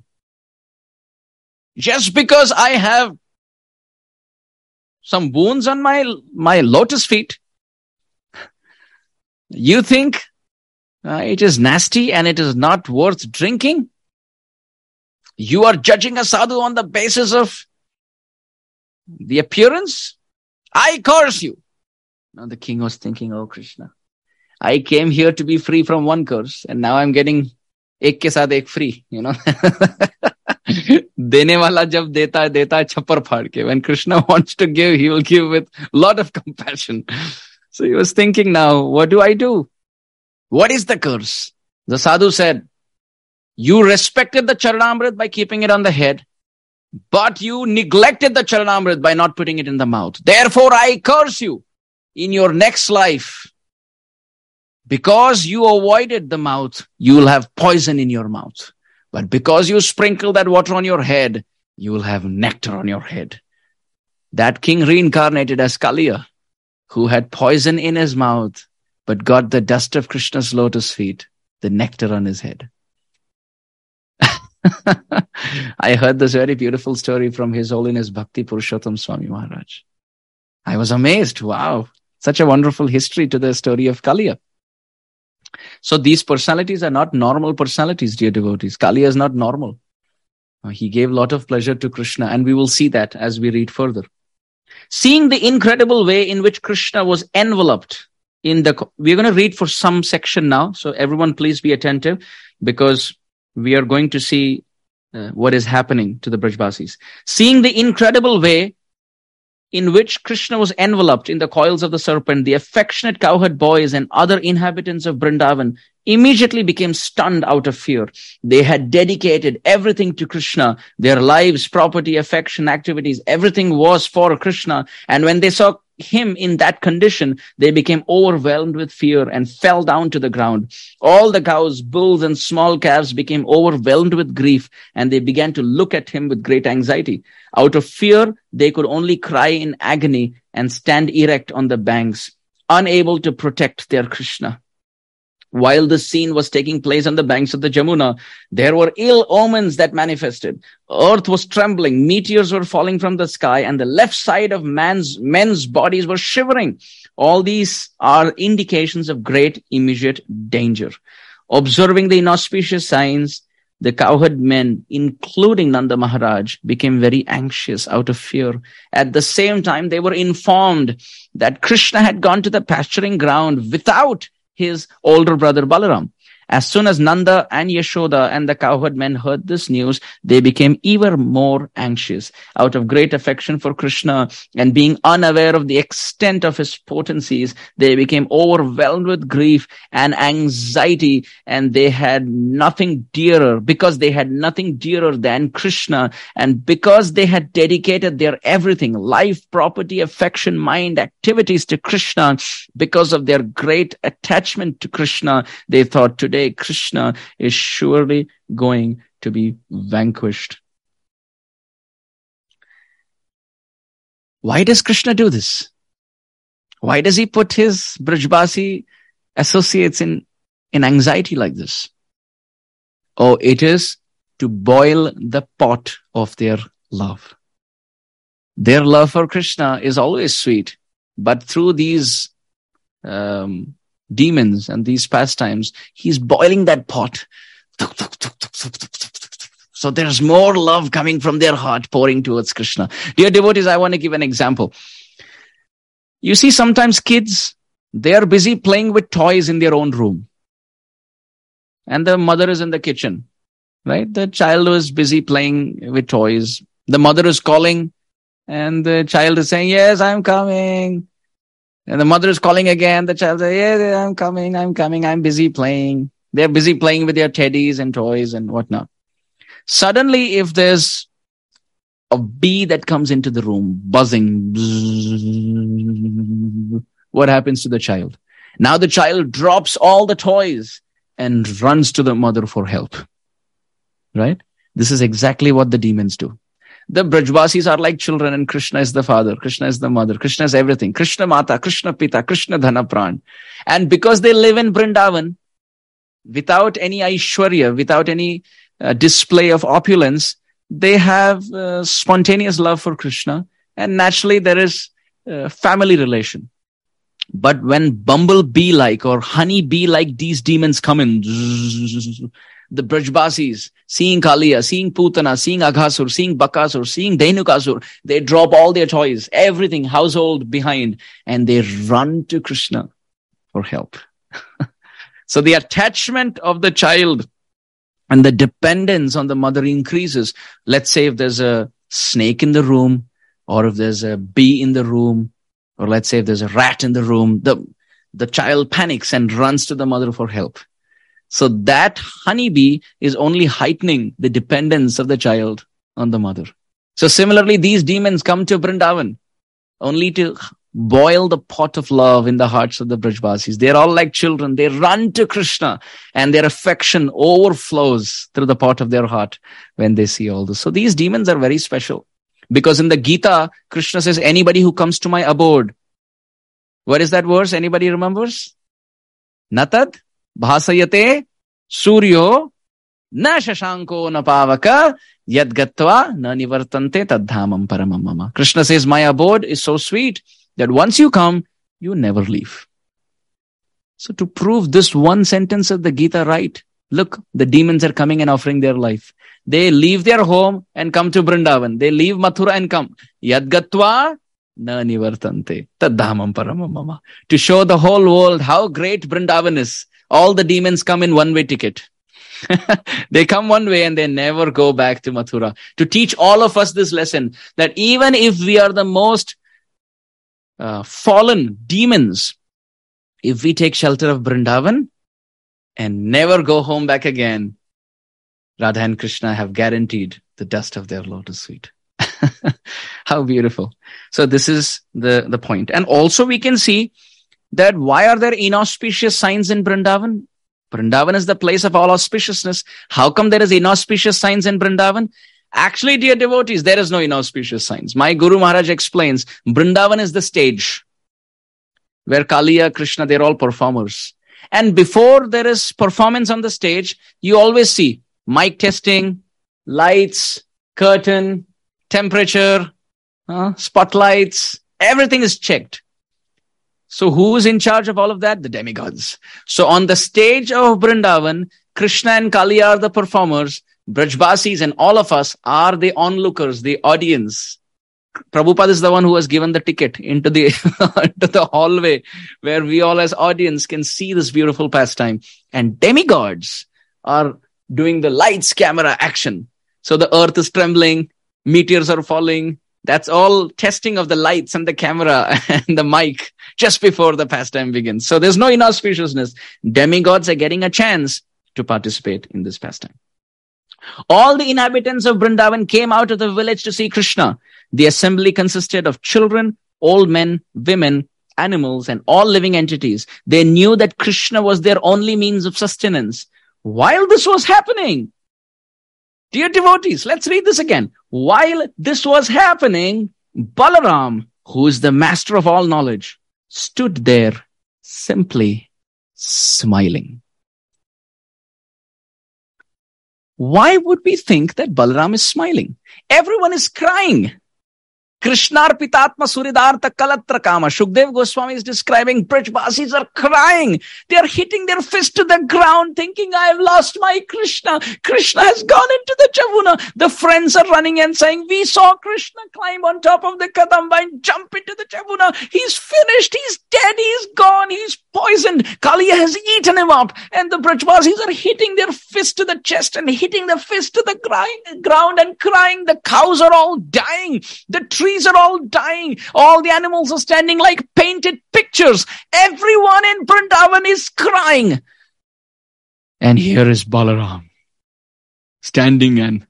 [SPEAKER 1] Just because I have some wounds on my lotus feet, you think it is nasty and it is not worth drinking? You are judging a sadhu on the basis of the appearance? I curse you. Now the king was thinking, oh Krishna, I came here to be free from one curse and now I'm getting ek ke saath ek free, Dene wala jab deta hai chappar phad ke. When Krishna wants to give, he will give with a lot of compassion. So he was thinking, now what do I do? What is the curse? The sadhu said, you respected the Charanamrit by keeping it on the head, but you neglected the Charanamrit by not putting it in the mouth. Therefore, I curse you in your next life. Because you avoided the mouth, you will have poison in your mouth. But because you sprinkle that water on your head, you will have nectar on your head. That king reincarnated as Kaliya, who had poison in his mouth, but got the dust of Krishna's lotus feet, the nectar on his head. I heard this very beautiful story from His Holiness Bhakti Purushottam Swami Maharaj. I was amazed. Wow, such a wonderful history to the story of Kaliya. So these personalities are not normal personalities, dear devotees. Kaliya is not normal. He gave a lot of pleasure to Krishna, and we will see that as we read further. Seeing the incredible way in which Krishna was enveloped we're going to read for some section now. So everyone please be attentive, because we are going to see what is happening to the Brajbasis. Seeing the incredible way in which Krishna was enveloped in the coils of the serpent, the affectionate cowherd boys and other inhabitants of Vrindavan immediately became stunned out of fear. They had dedicated everything to Krishna. Their lives, property, affection, activities, everything was for Krishna. And when they saw him in that condition, they became overwhelmed with fear and fell down to the ground. All the cows, bulls, and small calves became overwhelmed with grief, and they began to look at him with great anxiety. Out of fear, they could only cry in agony and stand erect on the banks, unable to protect their Krishna. While this scene was taking place on the banks of the Jamuna, there were ill omens that manifested. Earth was trembling, meteors were falling from the sky, and the left side of men's bodies were shivering. All these are indications of great immediate danger. Observing the inauspicious signs, the cowherd men, including Nanda Maharaj, became very anxious out of fear. At the same time, they were informed that Krishna had gone to the pasturing ground without his older brother Balaram. As soon as Nanda and Yashoda and the cowherd men heard this news, they became even more anxious. Out of great affection for Krishna and being unaware of the extent of his potencies, they became overwhelmed with grief and anxiety, and they had nothing dearer, because they had nothing dearer than Krishna, and because they had dedicated their everything, life, property, affection, mind, activities to Krishna, because of their great attachment to Krishna, they thought, today Krishna is surely going to be vanquished. Why does Krishna do this? Why does he put his Brajbasi associates in anxiety like this? Oh, it is to boil the pot of their love. Their love for Krishna is always sweet, but through these demons and these pastimes, he's boiling that pot. So there's more love coming from their heart pouring towards Krishna. Dear devotees, I want to give an example. You see, sometimes kids, they are busy playing with toys in their own room. And the mother is in the kitchen, right? The child is busy playing with toys. The mother is calling and the child is saying, yes, I'm coming. And the mother is calling again. The child says, yes, I'm coming, I'm busy playing. They're busy playing with their teddies and toys and whatnot. Suddenly, if there's a bee that comes into the room, buzzing, bzzz, what happens to the child? Now the child drops all the toys and runs to the mother for help. Right? This is exactly what the demons do. The Brajbasis are like children, and Krishna is the father, Krishna is the mother, Krishna is everything. Krishna Mata, Krishna Pita, Krishna Dhana Pran. And because they live in Vrindavan, without any Aishwarya, without any display of opulence, they have spontaneous love for Krishna, and naturally there is family relation. But when bumblebee-like or honeybee-like these demons come in, the Brajbasis, seeing Kaliya, seeing Putana, seeing Aghasur, seeing Bakasur, seeing Dhenukasur, they drop all their toys, everything, household behind, and they run to Krishna for help. So the attachment of the child and the dependence on the mother increases. Let's say if there's a snake in the room, or if there's a bee in the room, or let's say if there's a rat in the room, the child panics and runs to the mother for help. So that honeybee is only heightening the dependence of the child on the mother. So similarly, these demons come to Vrindavan only to boil the pot of love in the hearts of the Brajbasis. They're all like children. They run to Krishna and their affection overflows through the pot of their heart when they see all this. So these demons are very special because in the Gita, Krishna says, anybody who comes to my abode. What is that verse? Anybody remembers? Natad bhasayate suryo na shashanko na pavaka yad gatva na nivartante tadhamam paramam mama. Krishna says, my abode is so sweet that once you come, you never leave. So to prove this one sentence of the Gita right, look, the demons are coming and offering their life. They leave their home and come to Vrindavan. They leave Mathura and come. Yad gatva na nivartante tadhamam paramam mama. To show the whole world how great Vrindavan is. All the demons come in one-way ticket. They come one way and they never go back to Mathura. To teach all of us this lesson, that even if we are the most fallen demons, if we take shelter of Vrindavan and never go home back again, Radha and Krishna have guaranteed the dust of their lotus feet. How beautiful. So this is the point. And also we can see that why are there inauspicious signs in Vrindavan? Vrindavan is the place of all auspiciousness. How come there is inauspicious signs in Vrindavan? Actually, dear devotees, there is no inauspicious signs. My Guru Maharaj explains, Vrindavan is the stage where Kaliya, Krishna, they're all performers. And before there is performance on the stage, you always see mic testing, lights, curtain, temperature, spotlights, everything is checked. So who is in charge of all of that? The demigods. So on the stage of Vrindavan, Krishna and Kaliya are the performers. Brajbasis and all of us are the onlookers, the audience. Prabhupada is the one who has given the ticket into the, into the hallway where we all as audience can see this beautiful pastime. And demigods are doing the lights, camera, action. So the earth is trembling, meteors are falling. That's all testing of the lights and the camera and the mic just before the pastime begins. So there's no inauspiciousness. Demigods are getting a chance to participate in this pastime. All the inhabitants of Vrindavan came out of the village to see Krishna. The assembly consisted of children, old men, women, animals, and all living entities. They knew that Krishna was their only means of sustenance. While this was happening, dear devotees, let's read this again. While this was happening, Balaram, who is the master of all knowledge, stood there simply smiling. Why would we think that Balaram is smiling? Everyone is crying. Krishnarpitatma Suridartha Kalatra Kama. Shukdev Goswami is describing Brajbasis are crying. They are hitting their fist to the ground thinking, I have lost my Krishna. Krishna has gone into the Javuna. The friends are running and saying, we saw Krishna climb on top of the Kadamba and jump into the Javuna. He's finished. He's dead. He's gone. He's poisoned. Kaliya has eaten him up. And the Brajbasis are hitting their fist to the chest and hitting the fist to the ground and crying. The cows are all dying. The trees are all dying. All the animals are standing like painted pictures. Everyone in Vrindavan is crying. And here is Balaram standing and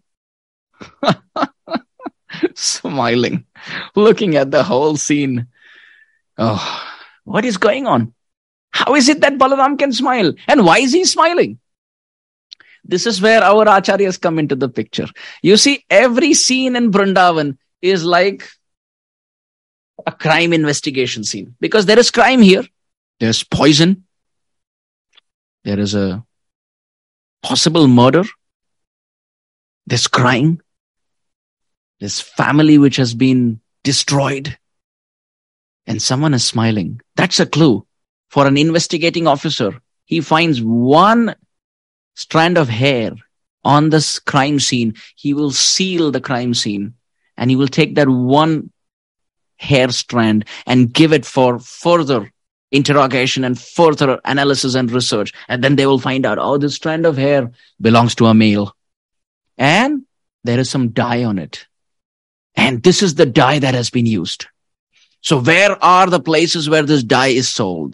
[SPEAKER 1] smiling, looking at the whole scene. Oh, what is going on? How is it that Balaram can smile? And why is he smiling? This is where our acharyas come into the picture. You see, every scene in Vrindavan is like a crime investigation scene. Because there is crime here. There's poison. There is a possible murder. There's crying. There's family which has been destroyed. And someone is smiling. That's a clue for an investigating officer. He finds one strand of hair on this crime scene. He will seal the crime scene. And he will take that one hair strand and give it for further interrogation and further analysis and research. And then they will find out, oh, this strand of hair belongs to a male. And there is some dye on it. And this is the dye that has been used. So where are the places where this dye is sold?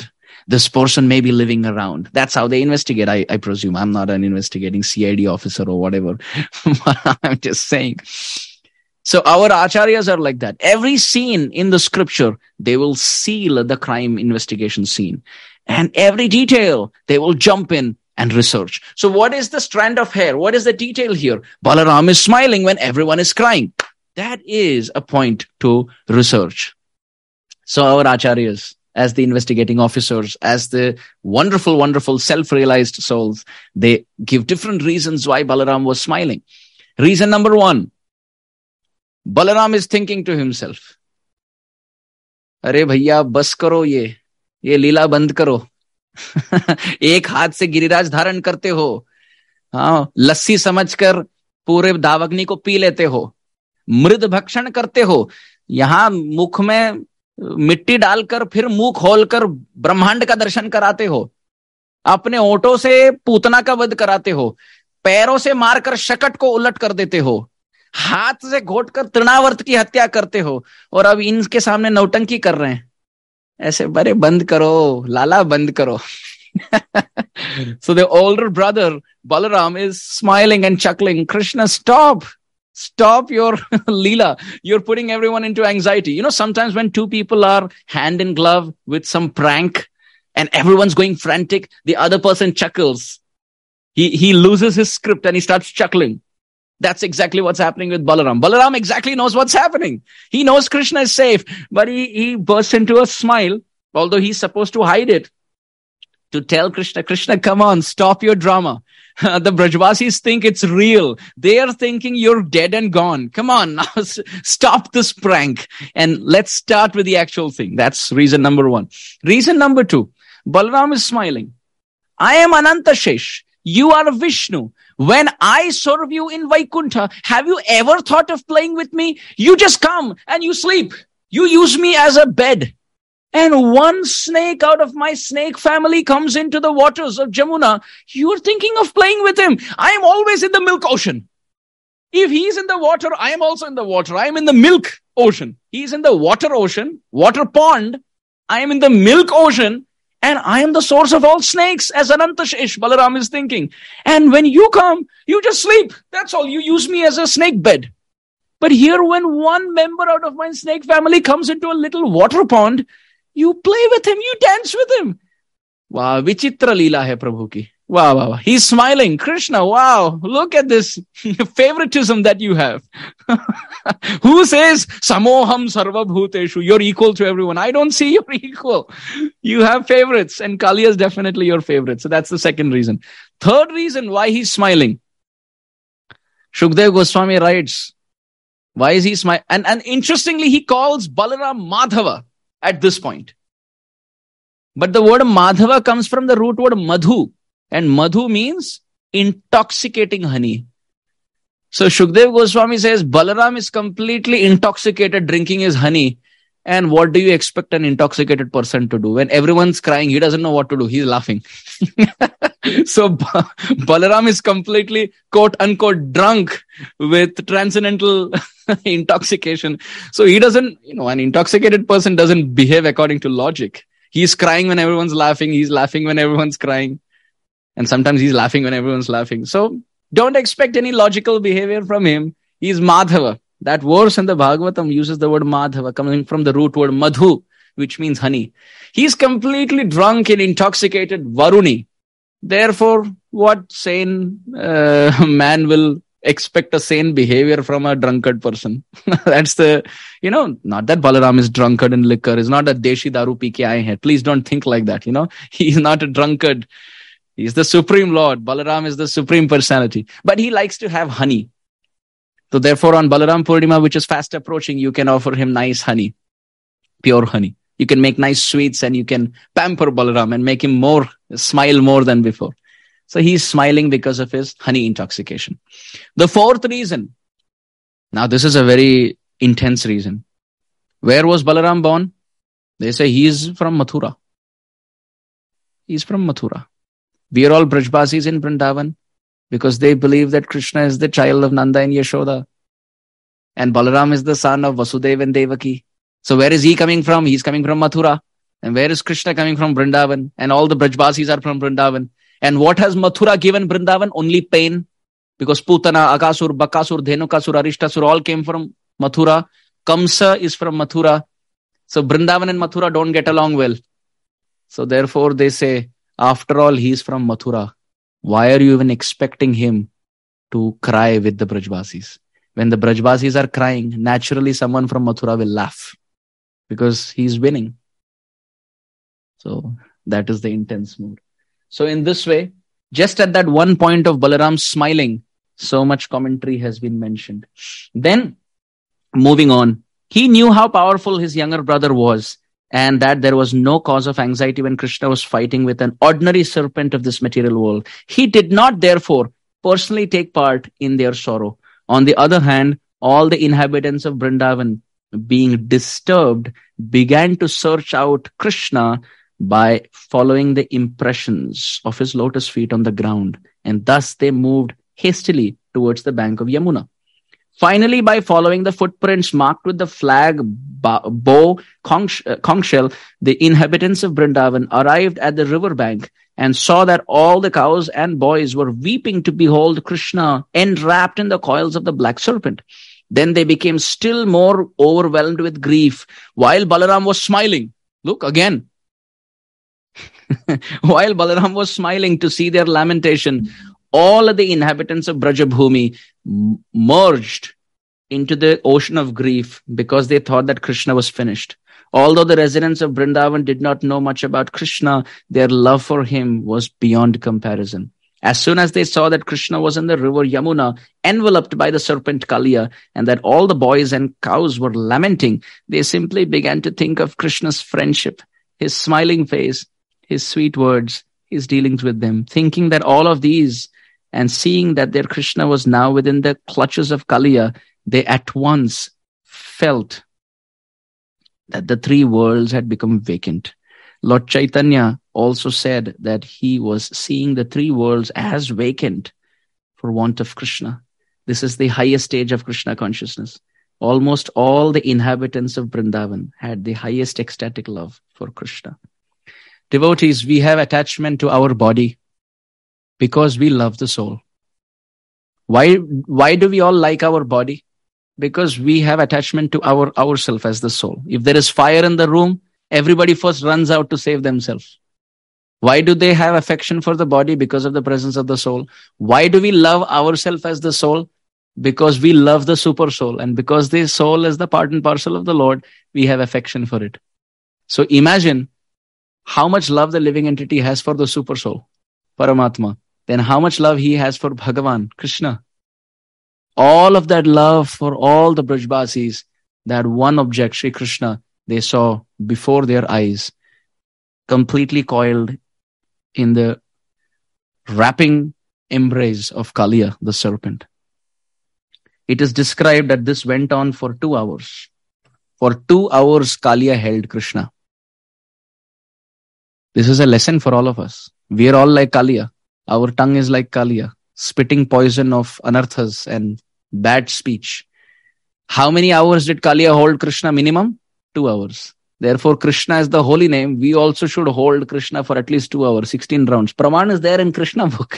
[SPEAKER 1] this person may be living around. That's how they investigate, I presume. I'm not an investigating CID officer or whatever. I'm just saying. So our acharyas are like that. Every scene in the scripture, they will seal the crime investigation scene. And every detail, they will jump in and research. So what is the strand of hair? What is the detail here? Balaram is smiling when everyone is crying. That is a point to research. So our acharyas, as the investigating officers, as the wonderful, wonderful self-realized souls, they give different reasons why Balaram was smiling. Reason number 1, Balaram is thinking to himself, अरे भैया बस करो ये लीला बंद करो. एक हाथ से गिरिराज धारण करते हो, हाँ, लस्सी समझकर पूरे दावग्नि को पी लेते हो, मृद भक्षण करते हो, यहां मुख में मिट्टी डालकर फिर मुंह खोलकर ब्रह्मांड का दर्शन कराते हो, अपने ओंठों से पूतना का वध कराते हो, पैरों से मारकर शकट को उलट कर देते हो, हाथ से घोटकर तृणावर्त की हत्या करते हो, और अब इनके सामने नौटंकी कर रहे हैं. ऐसे बड़े बंद करो लाला, बंद करो. So the older brother Balaram is smiling and chuckling. Krishna, stop your leela. You're putting everyone into anxiety. You know, sometimes when two people are hand in glove with some prank and everyone's going frantic, the other person chuckles. He loses his script and he starts chuckling. That's exactly what's happening with Balaram. Balaram exactly knows what's happening. He knows Krishna is safe, but he bursts into a smile, although he's supposed to hide it, to tell Krishna, Krishna, come on, stop your drama. The Brajvasis think it's real. They are thinking you're dead and gone. Come on, now stop this prank and let's start with the actual thing. That's reason number 1. Reason number 2, Balaram is smiling. I am Anantashesh. You are Vishnu. When I serve you in Vaikuntha, have you ever thought of playing with me? You just come and you sleep. You use me as a bed. And one snake out of my snake family comes into the waters of Jamuna. You're thinking of playing with him. I am always in the milk ocean. If he's in the water, I am also in the water. I am in the milk ocean. He's in the water ocean, water pond. I am in the milk ocean. And I am the source of all snakes, as Anantashesh, Balaram is thinking. And when you come, you just sleep. That's all. You use me as a snake bed. But here, when one member out of my snake family comes into a little water pond, you play with him, you dance with him. Wow, vichitra leela hai Prabhu ki. Wow, wow, wow. He's smiling. Krishna, wow, look at this favoritism that you have. Who says, Samoham sarva bhuteshu, you're equal to everyone? I don't see you're equal. You have favorites, and Kali is definitely your favorite. So that's the second reason. Third reason why he's smiling. Shukdev Goswami writes, why is he smiling? And interestingly, he calls Balaram Madhava at this point. But the word Madhava comes from the root word Madhu. And Madhu means intoxicating honey. So Shukdev Goswami says Balaram is completely intoxicated drinking his honey. And what do you expect an intoxicated person to do? When everyone's crying, he doesn't know what to do. He's laughing. So Balaram is completely, quote unquote, drunk with transcendental intoxication. So he doesn't, an intoxicated person doesn't behave according to logic. He's crying when everyone's laughing. He's laughing when everyone's crying. And sometimes he's laughing when everyone's laughing. So don't expect any logical behavior from him. He's Madhava. That verse in the Bhagavatam uses the word Madhava, coming from the root word Madhu, which means honey. He's completely drunk and intoxicated Varuni. Therefore, what sane man will expect a sane behavior from a drunkard person? That's not that Balaram is drunkard in liquor. It's not that Deshi Daru pi ke aaye hain. Please don't think like that. He's not a drunkard. He's the Supreme Lord. Balaram is the Supreme Personality. But he likes to have honey. So therefore, on Balaram Purnima, which is fast approaching, you can offer him nice honey, pure honey. You can make nice sweets and you can pamper Balaram and make him smile more than before. So he's smiling because of his honey intoxication. The fourth reason. Now this is a very intense reason. Where was Balaram born? They say he's from Mathura. He's from Mathura. We are all Brajbasis in Vrindavan because they believe that Krishna is the child of Nanda and Yashoda. And Balaram is the son of Vasudeva and Devaki. So where is he coming from? He's coming from Mathura. And where is Krishna coming from? Vrindavan. And all the Brajbasis are from Vrindavan. And what has Mathura given Vrindavan? Only pain. Because Putana, Akasur, Bakasur, Dhenukasur, Arishtasur all came from Mathura. Kamsa is from Mathura. So Vrindavan and Mathura don't get along well. So therefore they say, after all, he is from Mathura. Why are you even expecting him to cry with the Brajbasis? When the Brajbasis are crying, naturally someone from Mathura will laugh because he's winning. So that is the intense mood. So in this way, just at that one point of Balaram smiling, so much commentary has been mentioned. Then, moving on, he knew how powerful his younger brother was and that there was no cause of anxiety when Krishna was fighting with an ordinary serpent of this material world. He did not, therefore, personally take part in their sorrow. On the other hand, all the inhabitants of Vrindavan, being disturbed, began to search out Krishna by following the impressions of his lotus feet on the ground, and thus they moved hastily towards the bank of Yamuna. Finally, by following the footprints marked with the flag, bow, conch shell, the inhabitants of Vrindavan arrived at the river bank and saw that all the cows and boys were weeping to behold Krishna enwrapped in the coils of the black serpent. Then they became still more overwhelmed with grief, while Balaram was smiling. Look again. While Balaram was smiling to see their lamentation, all of the inhabitants of Brajabhumi merged into the ocean of grief because they thought that Krishna was finished. Although the residents of Vrindavan did not know much about Krishna, their love for him was beyond comparison. As soon as they saw that Krishna was in the river Yamuna, enveloped by the serpent Kaliya, and that all the boys and cows were lamenting, they simply began to think of Krishna's friendship, his smiling face, his sweet words, his dealings with them, thinking that all of these, and seeing that their Krishna was now within the clutches of Kaliya, they at once felt that the three worlds had become vacant. Lord Chaitanya also said that he was seeing the three worlds as vacant for want of Krishna. This is the highest stage of Krishna consciousness. Almost all the inhabitants of Vrindavan had the highest ecstatic love for Krishna. Devotees, we have attachment to our body because we love the soul. Why do we all like our body? Because we have attachment to ourselves as the soul. If there is fire in the room, everybody first runs out to save themselves. Why do they have affection for the body? Because of the presence of the soul. Why do we love ourselves as the soul? Because we love the super soul. And because the soul is the part and parcel of the Lord, we have affection for it. So imagine how much love the living entity has for the super soul, Paramatma. Then how much love he has for Bhagavan, Krishna. All of that love for all the Brajbasis, that one object, Shri Krishna, they saw before their eyes, completely coiled in the wrapping embrace of Kaliya, the serpent. It is described that this went on for 2 hours. For 2 hours, Kaliya held Krishna. This is a lesson for all of us. We are all like Kaliya. Our tongue is like Kaliya, spitting poison of anarthas and bad speech. How many hours did Kaliya hold Krishna minimum? 2 hours. Therefore, Krishna is the holy name. We also should hold Krishna for at least 2 hours, 16 rounds. Praman is there in Krishna book.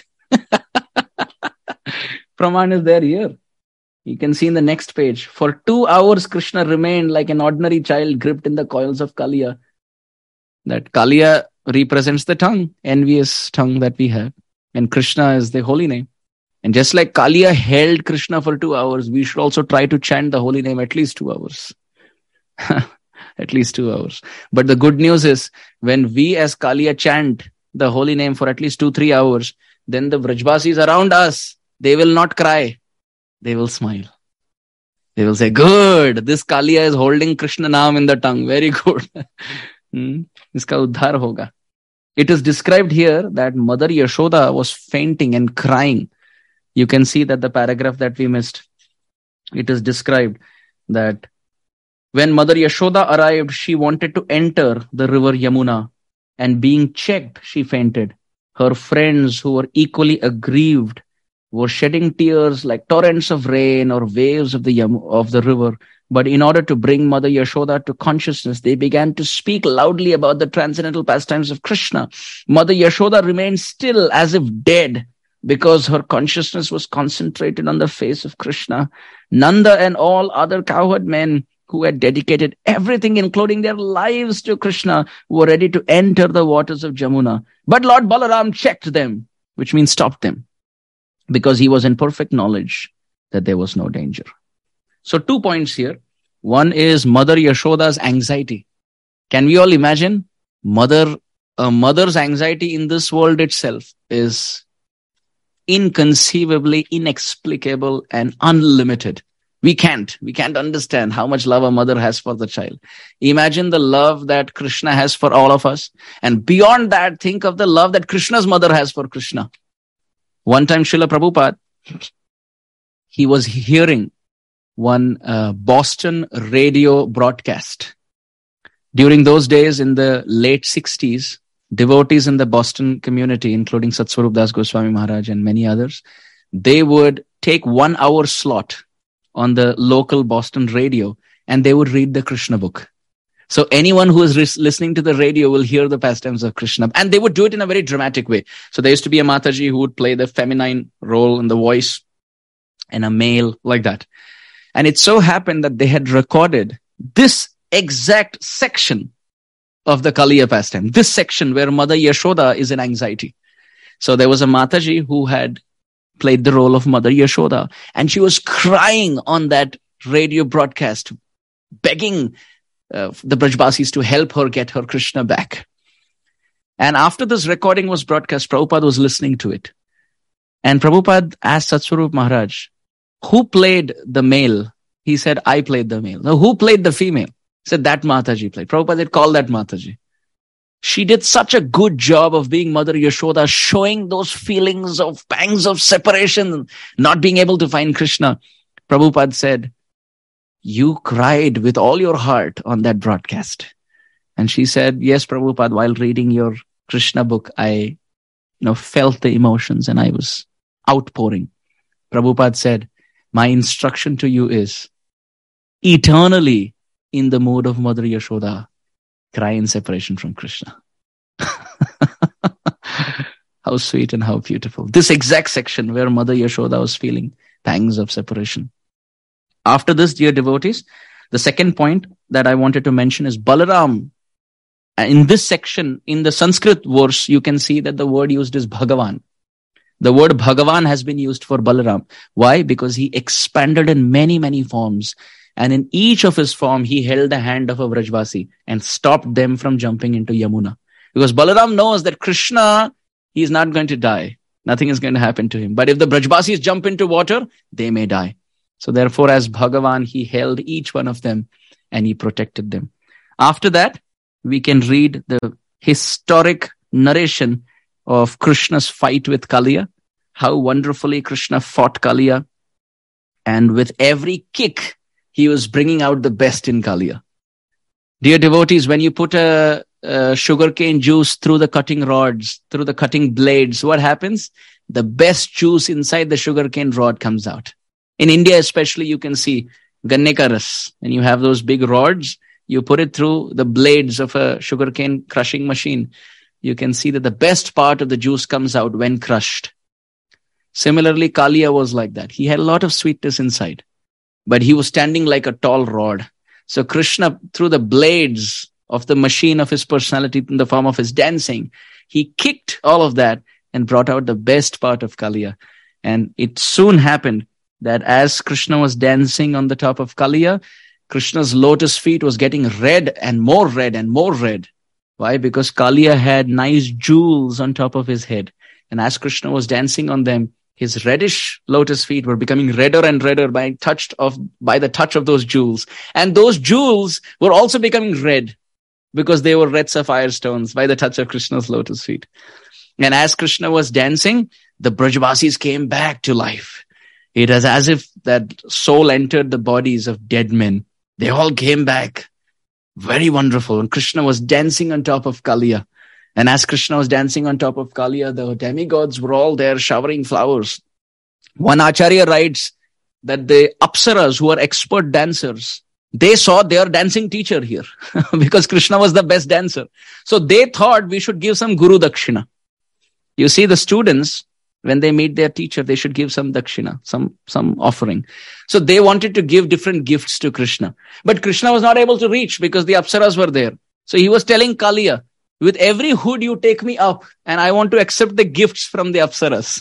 [SPEAKER 1] Praman is there here. You can see in the next page. For 2 hours, Krishna remained like an ordinary child gripped in the coils of Kaliya. That Kaliya represents the tongue, envious tongue that we have. And Krishna is the holy name. And just like Kaliya held Krishna for 2 hours, we should also try to chant the holy name at least 2 hours. At least 2 hours. But the good news is, when we as Kaliya chant the holy name for at least 2-3 hours, then the Vrajbasis around us, they will not cry. They will smile. They will say, good, this Kaliya is holding Krishna Naam in the tongue. Very good. Iska uddhar hoga. It is described here that Mother Yashoda was fainting and crying. You can see that the paragraph that we missed. It is described that when Mother Yashoda arrived, she wanted to enter the river Yamuna, and being checked, she fainted. Her friends, who were equally aggrieved, were shedding tears like torrents of rain or waves of the river, But in order to bring Mother Yashoda to consciousness, they began to speak loudly about the transcendental pastimes of Krishna. Mother Yashoda remained still as if dead because her consciousness was concentrated on the face of Krishna. Nanda and all other cowherd men who had dedicated everything, including their lives, to Krishna, were ready to enter the waters of Jamuna. But Lord Balaram checked them, which means stopped them, because he was in perfect knowledge that there was no danger. So 2 points here. One is Mother Yashoda's anxiety. Can we all imagine? A mother's anxiety in this world itself is inconceivably inexplicable and unlimited. We can't understand how much love a mother has for the child. Imagine the love that Krishna has for all of us. And beyond that, think of the love that Krishna's mother has for Krishna. One time, Srila Prabhupada, he was hearing one Boston radio broadcast. During those days, in the late 60s, devotees in the Boston community, including Satsvarup Das Goswami Maharaj and many others, they would take 1 hour slot on the local Boston radio and they would read the Krishna book. So anyone who is listening to the radio will hear the pastimes of Krishna, and they would do it in a very dramatic way. So there used to be a Mataji who would play the feminine role in the voice and a male like that. And it so happened that they had recorded this exact section of the Kaliya pastime, this section where Mother Yashoda is in anxiety. So there was a Mataji who had played the role of Mother Yashoda, and she was crying on that radio broadcast, begging the Brajbasis to help her get her Krishna back. And after this recording was broadcast, Prabhupada was listening to it. And Prabhupada asked Satsvarup Maharaj, who played the male? He said, I played the male. Now, who played the female? He said, that Mataji played. Prabhupada had called that Mataji. She did such a good job of being Mother Yashoda, showing those feelings of pangs of separation, not being able to find Krishna. Prabhupada said, you cried with all your heart on that broadcast. And she said, yes, Prabhupada, while reading your Krishna book, I felt the emotions and I was outpouring. Prabhupada said, my instruction to you is eternally in the mood of Mother Yashoda, cry in separation from Krishna. How sweet and how beautiful. This exact section where Mother Yashoda was feeling pangs of separation. After this, dear devotees, the second point that I wanted to mention is Balaram. In this section, in the Sanskrit verse, you can see that the word used is Bhagavan. The word Bhagavan has been used for Balaram. Why? Because he expanded in many, many forms. And in each of his form, he held the hand of a Vrajvasi and stopped them from jumping into Yamuna. Because Balaram knows that Krishna, he is not going to die. Nothing is going to happen to him. But if the Brajbasis jump into water, they may die. So therefore, as Bhagavan, he held each one of them and he protected them. After that, we can read the historic narration of Krishna's fight with Kaliya, how wonderfully Krishna fought Kaliya. And with every kick, he was bringing out the best in Kaliya. Dear devotees, when you put a sugarcane juice through the cutting rods, through the cutting blades, what happens? The best juice inside the sugarcane rod comes out. In India especially, you can see ganne ka ras, and you have those big rods. You put it through the blades of a sugarcane crushing machine. You can see that the best part of the juice comes out when crushed. Similarly, Kaliya was like that. He had a lot of sweetness inside, but he was standing like a tall rod. So Krishna, through the blades of the machine of his personality in the form of his dancing, he kicked all of that and brought out the best part of Kaliya. And it soon happened that as Krishna was dancing on the top of Kaliya, Krishna's lotus feet was getting red and more red and more red. Why? Because Kaliya had nice jewels on top of his head. And as Krishna was dancing on them, his reddish lotus feet were becoming redder and redder by the touch of those jewels. And those jewels were also becoming red because they were red sapphire stones by the touch of Krishna's lotus feet. And as Krishna was dancing, the Brajvasis came back to life. It was as if that soul entered the bodies of dead men. They all came back. Very wonderful. And Krishna was dancing on top of Kaliya. And as Krishna was dancing on top of Kaliya, the demigods were all there showering flowers. One Acharya writes that the Apsaras, who are expert dancers, They saw their dancing teacher here because Krishna was the best dancer. So they thought we should give some Guru Dakshina. You see, the students, when they meet their teacher, they should give some Dakshina, some offering. So they wanted to give different gifts to Krishna. But Krishna was not able to reach because the Apsaras were there. So he was telling Kaliya, with every hood you take me up and I want to accept the gifts from the Apsaras.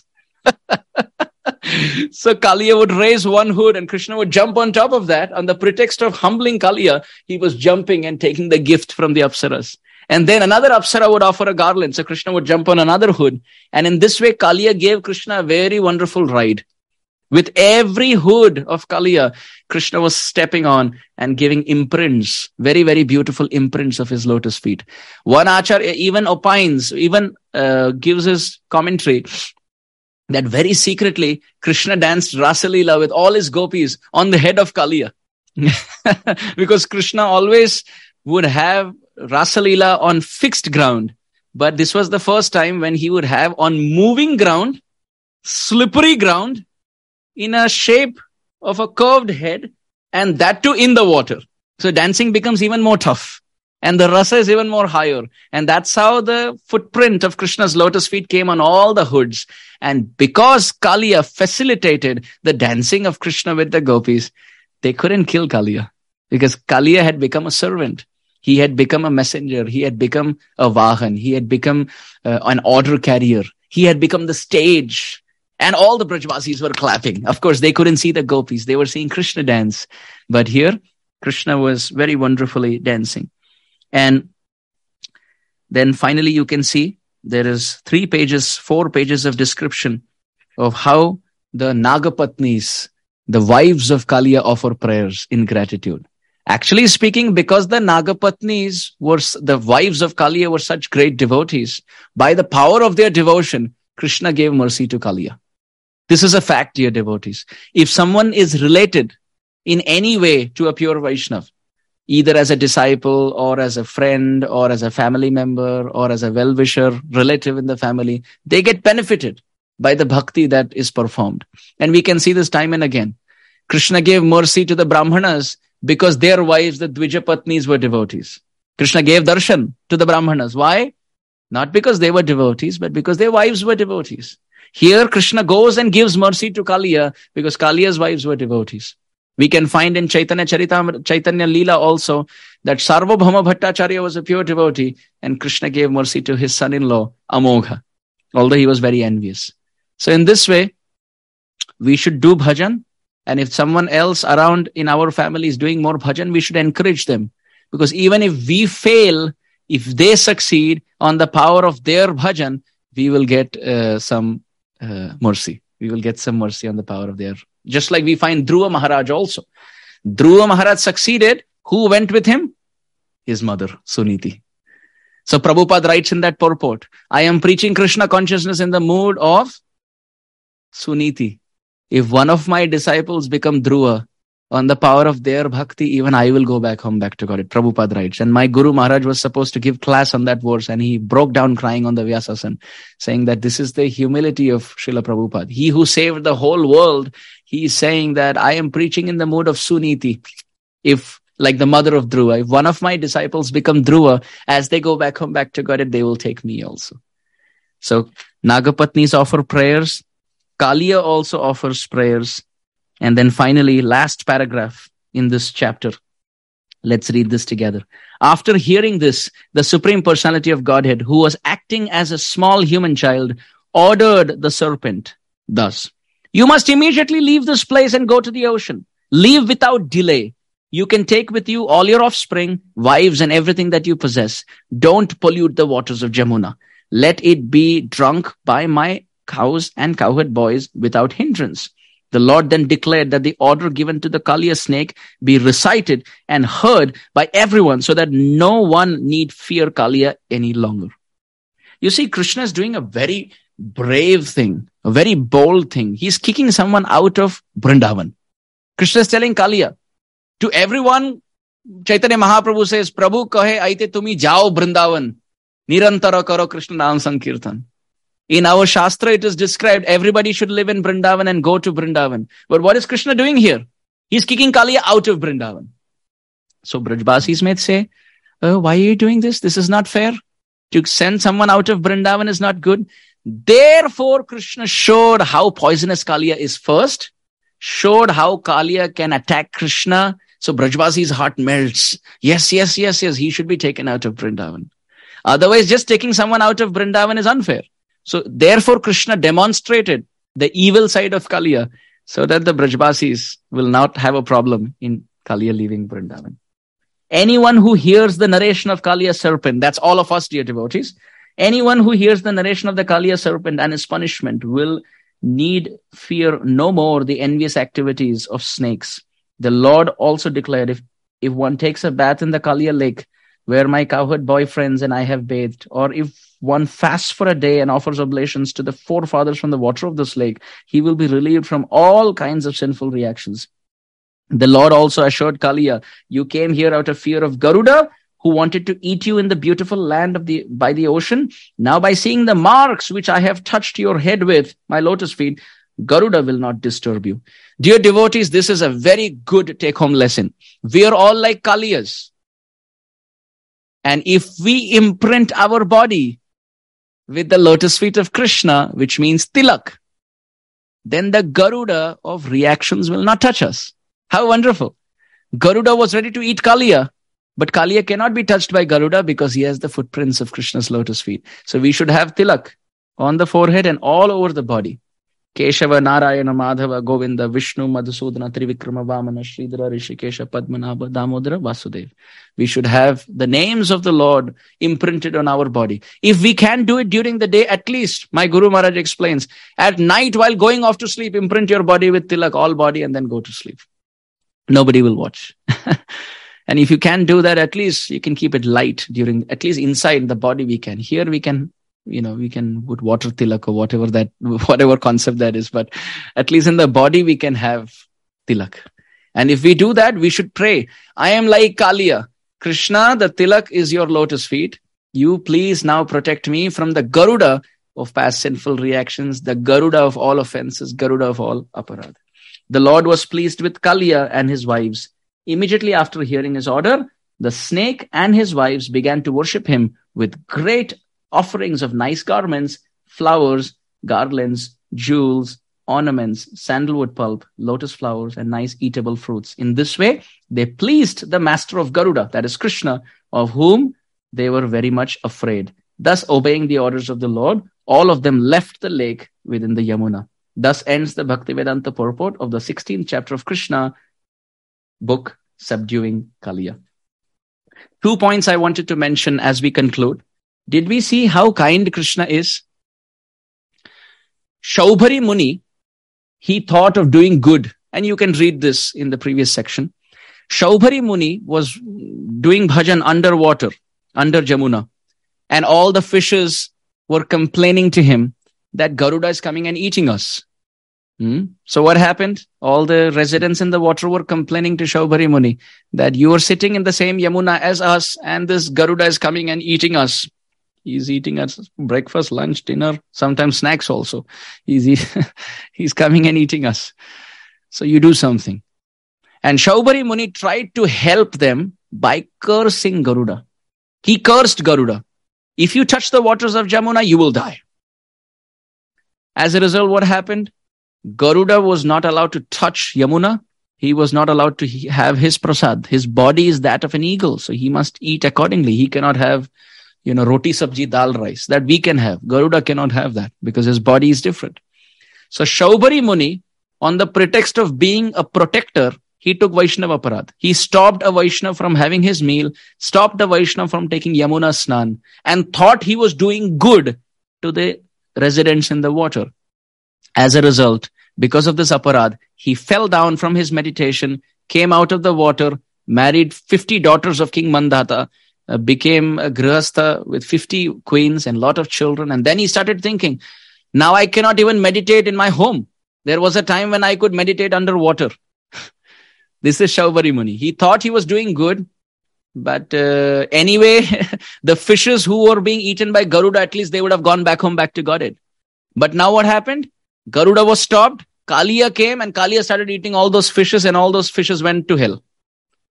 [SPEAKER 1] So Kaliya would raise one hood and Krishna would jump on top of that. On the pretext of humbling Kaliya, he was jumping and taking the gift from the Apsaras. And then another Apsara would offer a garland. So Krishna would jump on another hood. And in this way, Kaliya gave Krishna a very wonderful ride. With every hood of Kaliya, Krishna was stepping on and giving imprints, very, very beautiful imprints of his lotus feet. One Acharya even opines, gives his commentary that very secretly, Krishna danced Rasalila with all his gopis on the head of Kaliya. Because Krishna always would have Rasalila on fixed ground. But this was the first time when he would have on moving ground, slippery ground, in a shape of a curved head, and that too in the water. So dancing becomes even more tough. And the rasa is even more higher. And that's how the footprint of Krishna's lotus feet came on all the hoods. And because Kaliya facilitated the dancing of Krishna with the gopis, they couldn't kill Kaliya. Because Kaliya had become a servant. He had become a messenger. He had become a vahan. He had become an order carrier. He had become the stage. And all the Brajvasis were clapping. Of course, they couldn't see the gopis. They were seeing Krishna dance. But here, Krishna was very wonderfully dancing. And then finally, you can see there is 4 pages of description of how the Nagapatnis, the wives of Kaliya, offer prayers in gratitude. Actually speaking, because the Nagapatnis the wives of Kaliya were such great devotees, by the power of their devotion, Krishna gave mercy to Kaliya. This is a fact, dear devotees. If someone is related in any way to a pure Vaishnav, either as a disciple or as a friend or as a family member or as a well-wisher relative in the family, they get benefited by the bhakti that is performed. And we can see this time and again. Krishna gave mercy to the Brahmanas because their wives, the Dvijapatnis, were devotees. Krishna gave darshan to the Brahmanas. Why? Not because they were devotees, but because their wives were devotees. Here, Krishna goes and gives mercy to Kaliya because Kaliya's wives were devotees. We can find in Chaitanya Leela also that Sarvabhauma Bhattacharya was a pure devotee and Krishna gave mercy to his son-in-law, Amogha, although he was very envious. So in this way, we should do bhajan. And if someone else around in our family is doing more bhajan, we should encourage them. Because even if we fail, if they succeed on the power of their bhajan, we will get some mercy. We will get some mercy on the power of their. Just like we find Dhruva Maharaj also. Dhruva Maharaj succeeded. Who went with him? His mother, Suniti. So Prabhupada writes in that purport, I am preaching Krishna consciousness in the mood of Suniti. If one of my disciples become Dhruva, on the power of their bhakti, even I will go back home, back to God. Prabhupada writes. And my Guru Maharaj was supposed to give class on that verse and he broke down crying on the Vyasasan, saying that this is the humility of Srila Prabhupada. He who saved the whole world, he is saying that I am preaching in the mood of Suniti. If, like the mother of Dhruva, if one of my disciples become Dhruva, as they go back home, back to God, they will take me also. So Nagapatnis offer prayers. Kaliya also offers prayers. And then finally, last paragraph in this chapter. Let's read this together. After hearing this, the Supreme Personality of Godhead, who was acting as a small human child, ordered the serpent thus, you must immediately leave this place and go to the ocean. Leave without delay. You can take with you all your offspring, wives, and everything that you possess. Don't pollute the waters of Jamuna. Let it be drunk by my cows and cowherd boys without hindrance. The Lord then declared that the order given to the Kaliya snake be recited and heard by everyone so that no one need fear Kaliya any longer. You see, Krishna is doing a very brave thing, a very bold thing. He's kicking someone out of Vrindavan. Krishna is telling Kaliya, to everyone, Chaitanya Mahaprabhu says, Prabhu kahe aite tumi jao Vrindavan, nirantara karo Krishna naam sankirtan. In our Shastra, it is described everybody should live in Vrindavan and go to Vrindavan. But what is Krishna doing here? He's kicking Kaliya out of Vrindavan. So Brajbasis may say, oh, why are you doing this? This is not fair. To send someone out of Vrindavan is not good. Therefore, Krishna showed how poisonous Kaliya is first, showed how Kaliya can attack Krishna. So Brajbasi's heart melts. Yes, he should be taken out of Vrindavan. Otherwise, just taking someone out of Vrindavan is unfair. So therefore, Krishna demonstrated the evil side of Kaliya so that the Brajbasis will not have a problem in Kaliya leaving Vrindavan. Anyone who hears the narration of Kaliya serpent, that's all of us, dear devotees. Anyone who hears the narration of the Kaliya serpent and his punishment will need fear no more the envious activities of snakes. The Lord also declared, if one takes a bath in the Kaliya lake, where my cowherd boyfriends and I have bathed, or if one fasts for a day and offers oblations to the forefathers from the water of this lake, he will be relieved from all kinds of sinful reactions. The Lord also assured Kaliya, you came here out of fear of Garuda, who wanted to eat you in the beautiful land by the ocean. Now by seeing the marks which I have touched your head with, my lotus feet, Garuda will not disturb you. Dear devotees, this is a very good take-home lesson. We are all like Kaliyas. And if we imprint our body with the lotus feet of Krishna, which means tilak, then the Garuda of reactions will not touch us. How wonderful. Garuda was ready to eat Kaliya, but Kaliya cannot be touched by Garuda because he has the footprints of Krishna's lotus feet. So we should have tilak on the forehead and all over the body. Keshava, Narayana, Madhava, Govinda, Vishnu, Madhusudana, Trivikrama, Vamana, Sridhara, Rishikesha, Padmanabha, Damodara, Vasudeva. We should have the names of the Lord imprinted on our body. If we can do it during the day, at least, my Guru Maharaj explains, at night while going off to sleep, imprint your body with tilak, all body, and then go to sleep. Nobody will watch. And if you can do that, at least you can keep it light during, at least inside the body we can. Here we can, we can put water tilak or whatever concept that is, but at least in the body we can have tilak. And if we do that, we should pray. I am like Kaliya. Krishna, the tilak is your lotus feet. You please now protect me from the Garuda of past sinful reactions, the Garuda of all offenses, Garuda of all aparadha. The Lord was pleased with Kaliya and his wives. Immediately after hearing his order, the snake and his wives began to worship him with great offerings of nice garments, flowers, garlands, jewels, ornaments, sandalwood pulp, lotus flowers, and nice eatable fruits. In this way, they pleased the master of Garuda, that is Krishna, of whom they were very much afraid. Thus, obeying the orders of the Lord, all of them left the lake within the Yamuna. Thus ends the Bhaktivedanta purport of the 16th chapter of Krishna book, Subduing Kaliya. 2 points I wanted to mention as we conclude. Did we see how kind Krishna is? Shaubhari Muni, he thought of doing good. And you can read this in the previous section. Shaubhari Muni was doing bhajan underwater, under Jamuna. And all the fishes were complaining to him that Garuda is coming and eating us. So what happened? All the residents in the water were complaining to Shaubhari Muni that you are sitting in the same Yamuna as us and this Garuda is coming and eating us. He's eating us breakfast, lunch, dinner, sometimes snacks also. He's coming and eating us. So you do something. And Shaubhari Muni tried to help them by cursing Garuda. He cursed Garuda. If you touch the waters of Jamuna, you will die. As a result, what happened? Garuda was not allowed to touch Yamuna. He was not allowed to have his prasad. His body is that of an eagle, so he must eat accordingly. He cannot have, roti sabji dal rice that we can have. Garuda cannot have that because his body is different. So Shaubhari Muni, on the pretext of being a protector, he took Vaishnava aparadh. He stopped a Vaishnava from having his meal, stopped a Vaishnava from taking Yamuna Snan, and thought he was doing good to the residents in the water. As a result, because of this aparadh, he fell down from his meditation, came out of the water, married 50 daughters of King Mandata, became a grihastha with 50 queens and a lot of children. And then he started thinking, now I cannot even meditate in my home. There was a time when I could meditate underwater. This is Shaubhari Muni. He thought he was doing good. But anyway, the fishes who were being eaten by Garuda, at least they would have gone back home, back to Godhead. But now what happened? Garuda was stopped. Kaliya came and Kaliya started eating all those fishes and all those fishes went to hell.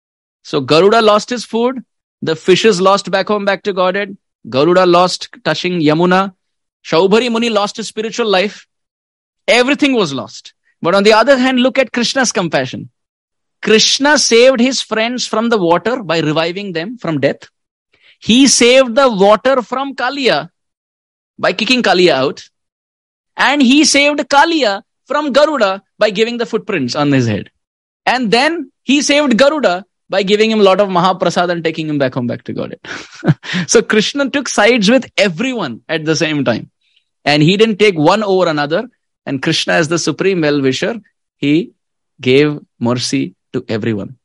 [SPEAKER 1] So Garuda lost his food. The fishes lost back home, back to Godhead. Garuda lost touching Yamuna. Shaubhari Muni lost his spiritual life. Everything was lost. But on the other hand, look at Krishna's compassion. Krishna saved his friends from the water by reviving them from death. He saved the water from Kaliya by kicking Kaliya out. And he saved Kaliya from Garuda by giving the footprints on his head. And then he saved Garuda by giving him a lot of Mahaprasad and taking him back home, back to Godhead. So Krishna took sides with everyone at the same time. And he didn't take one over another. And Krishna, as the supreme well-wisher, he gave mercy to everyone.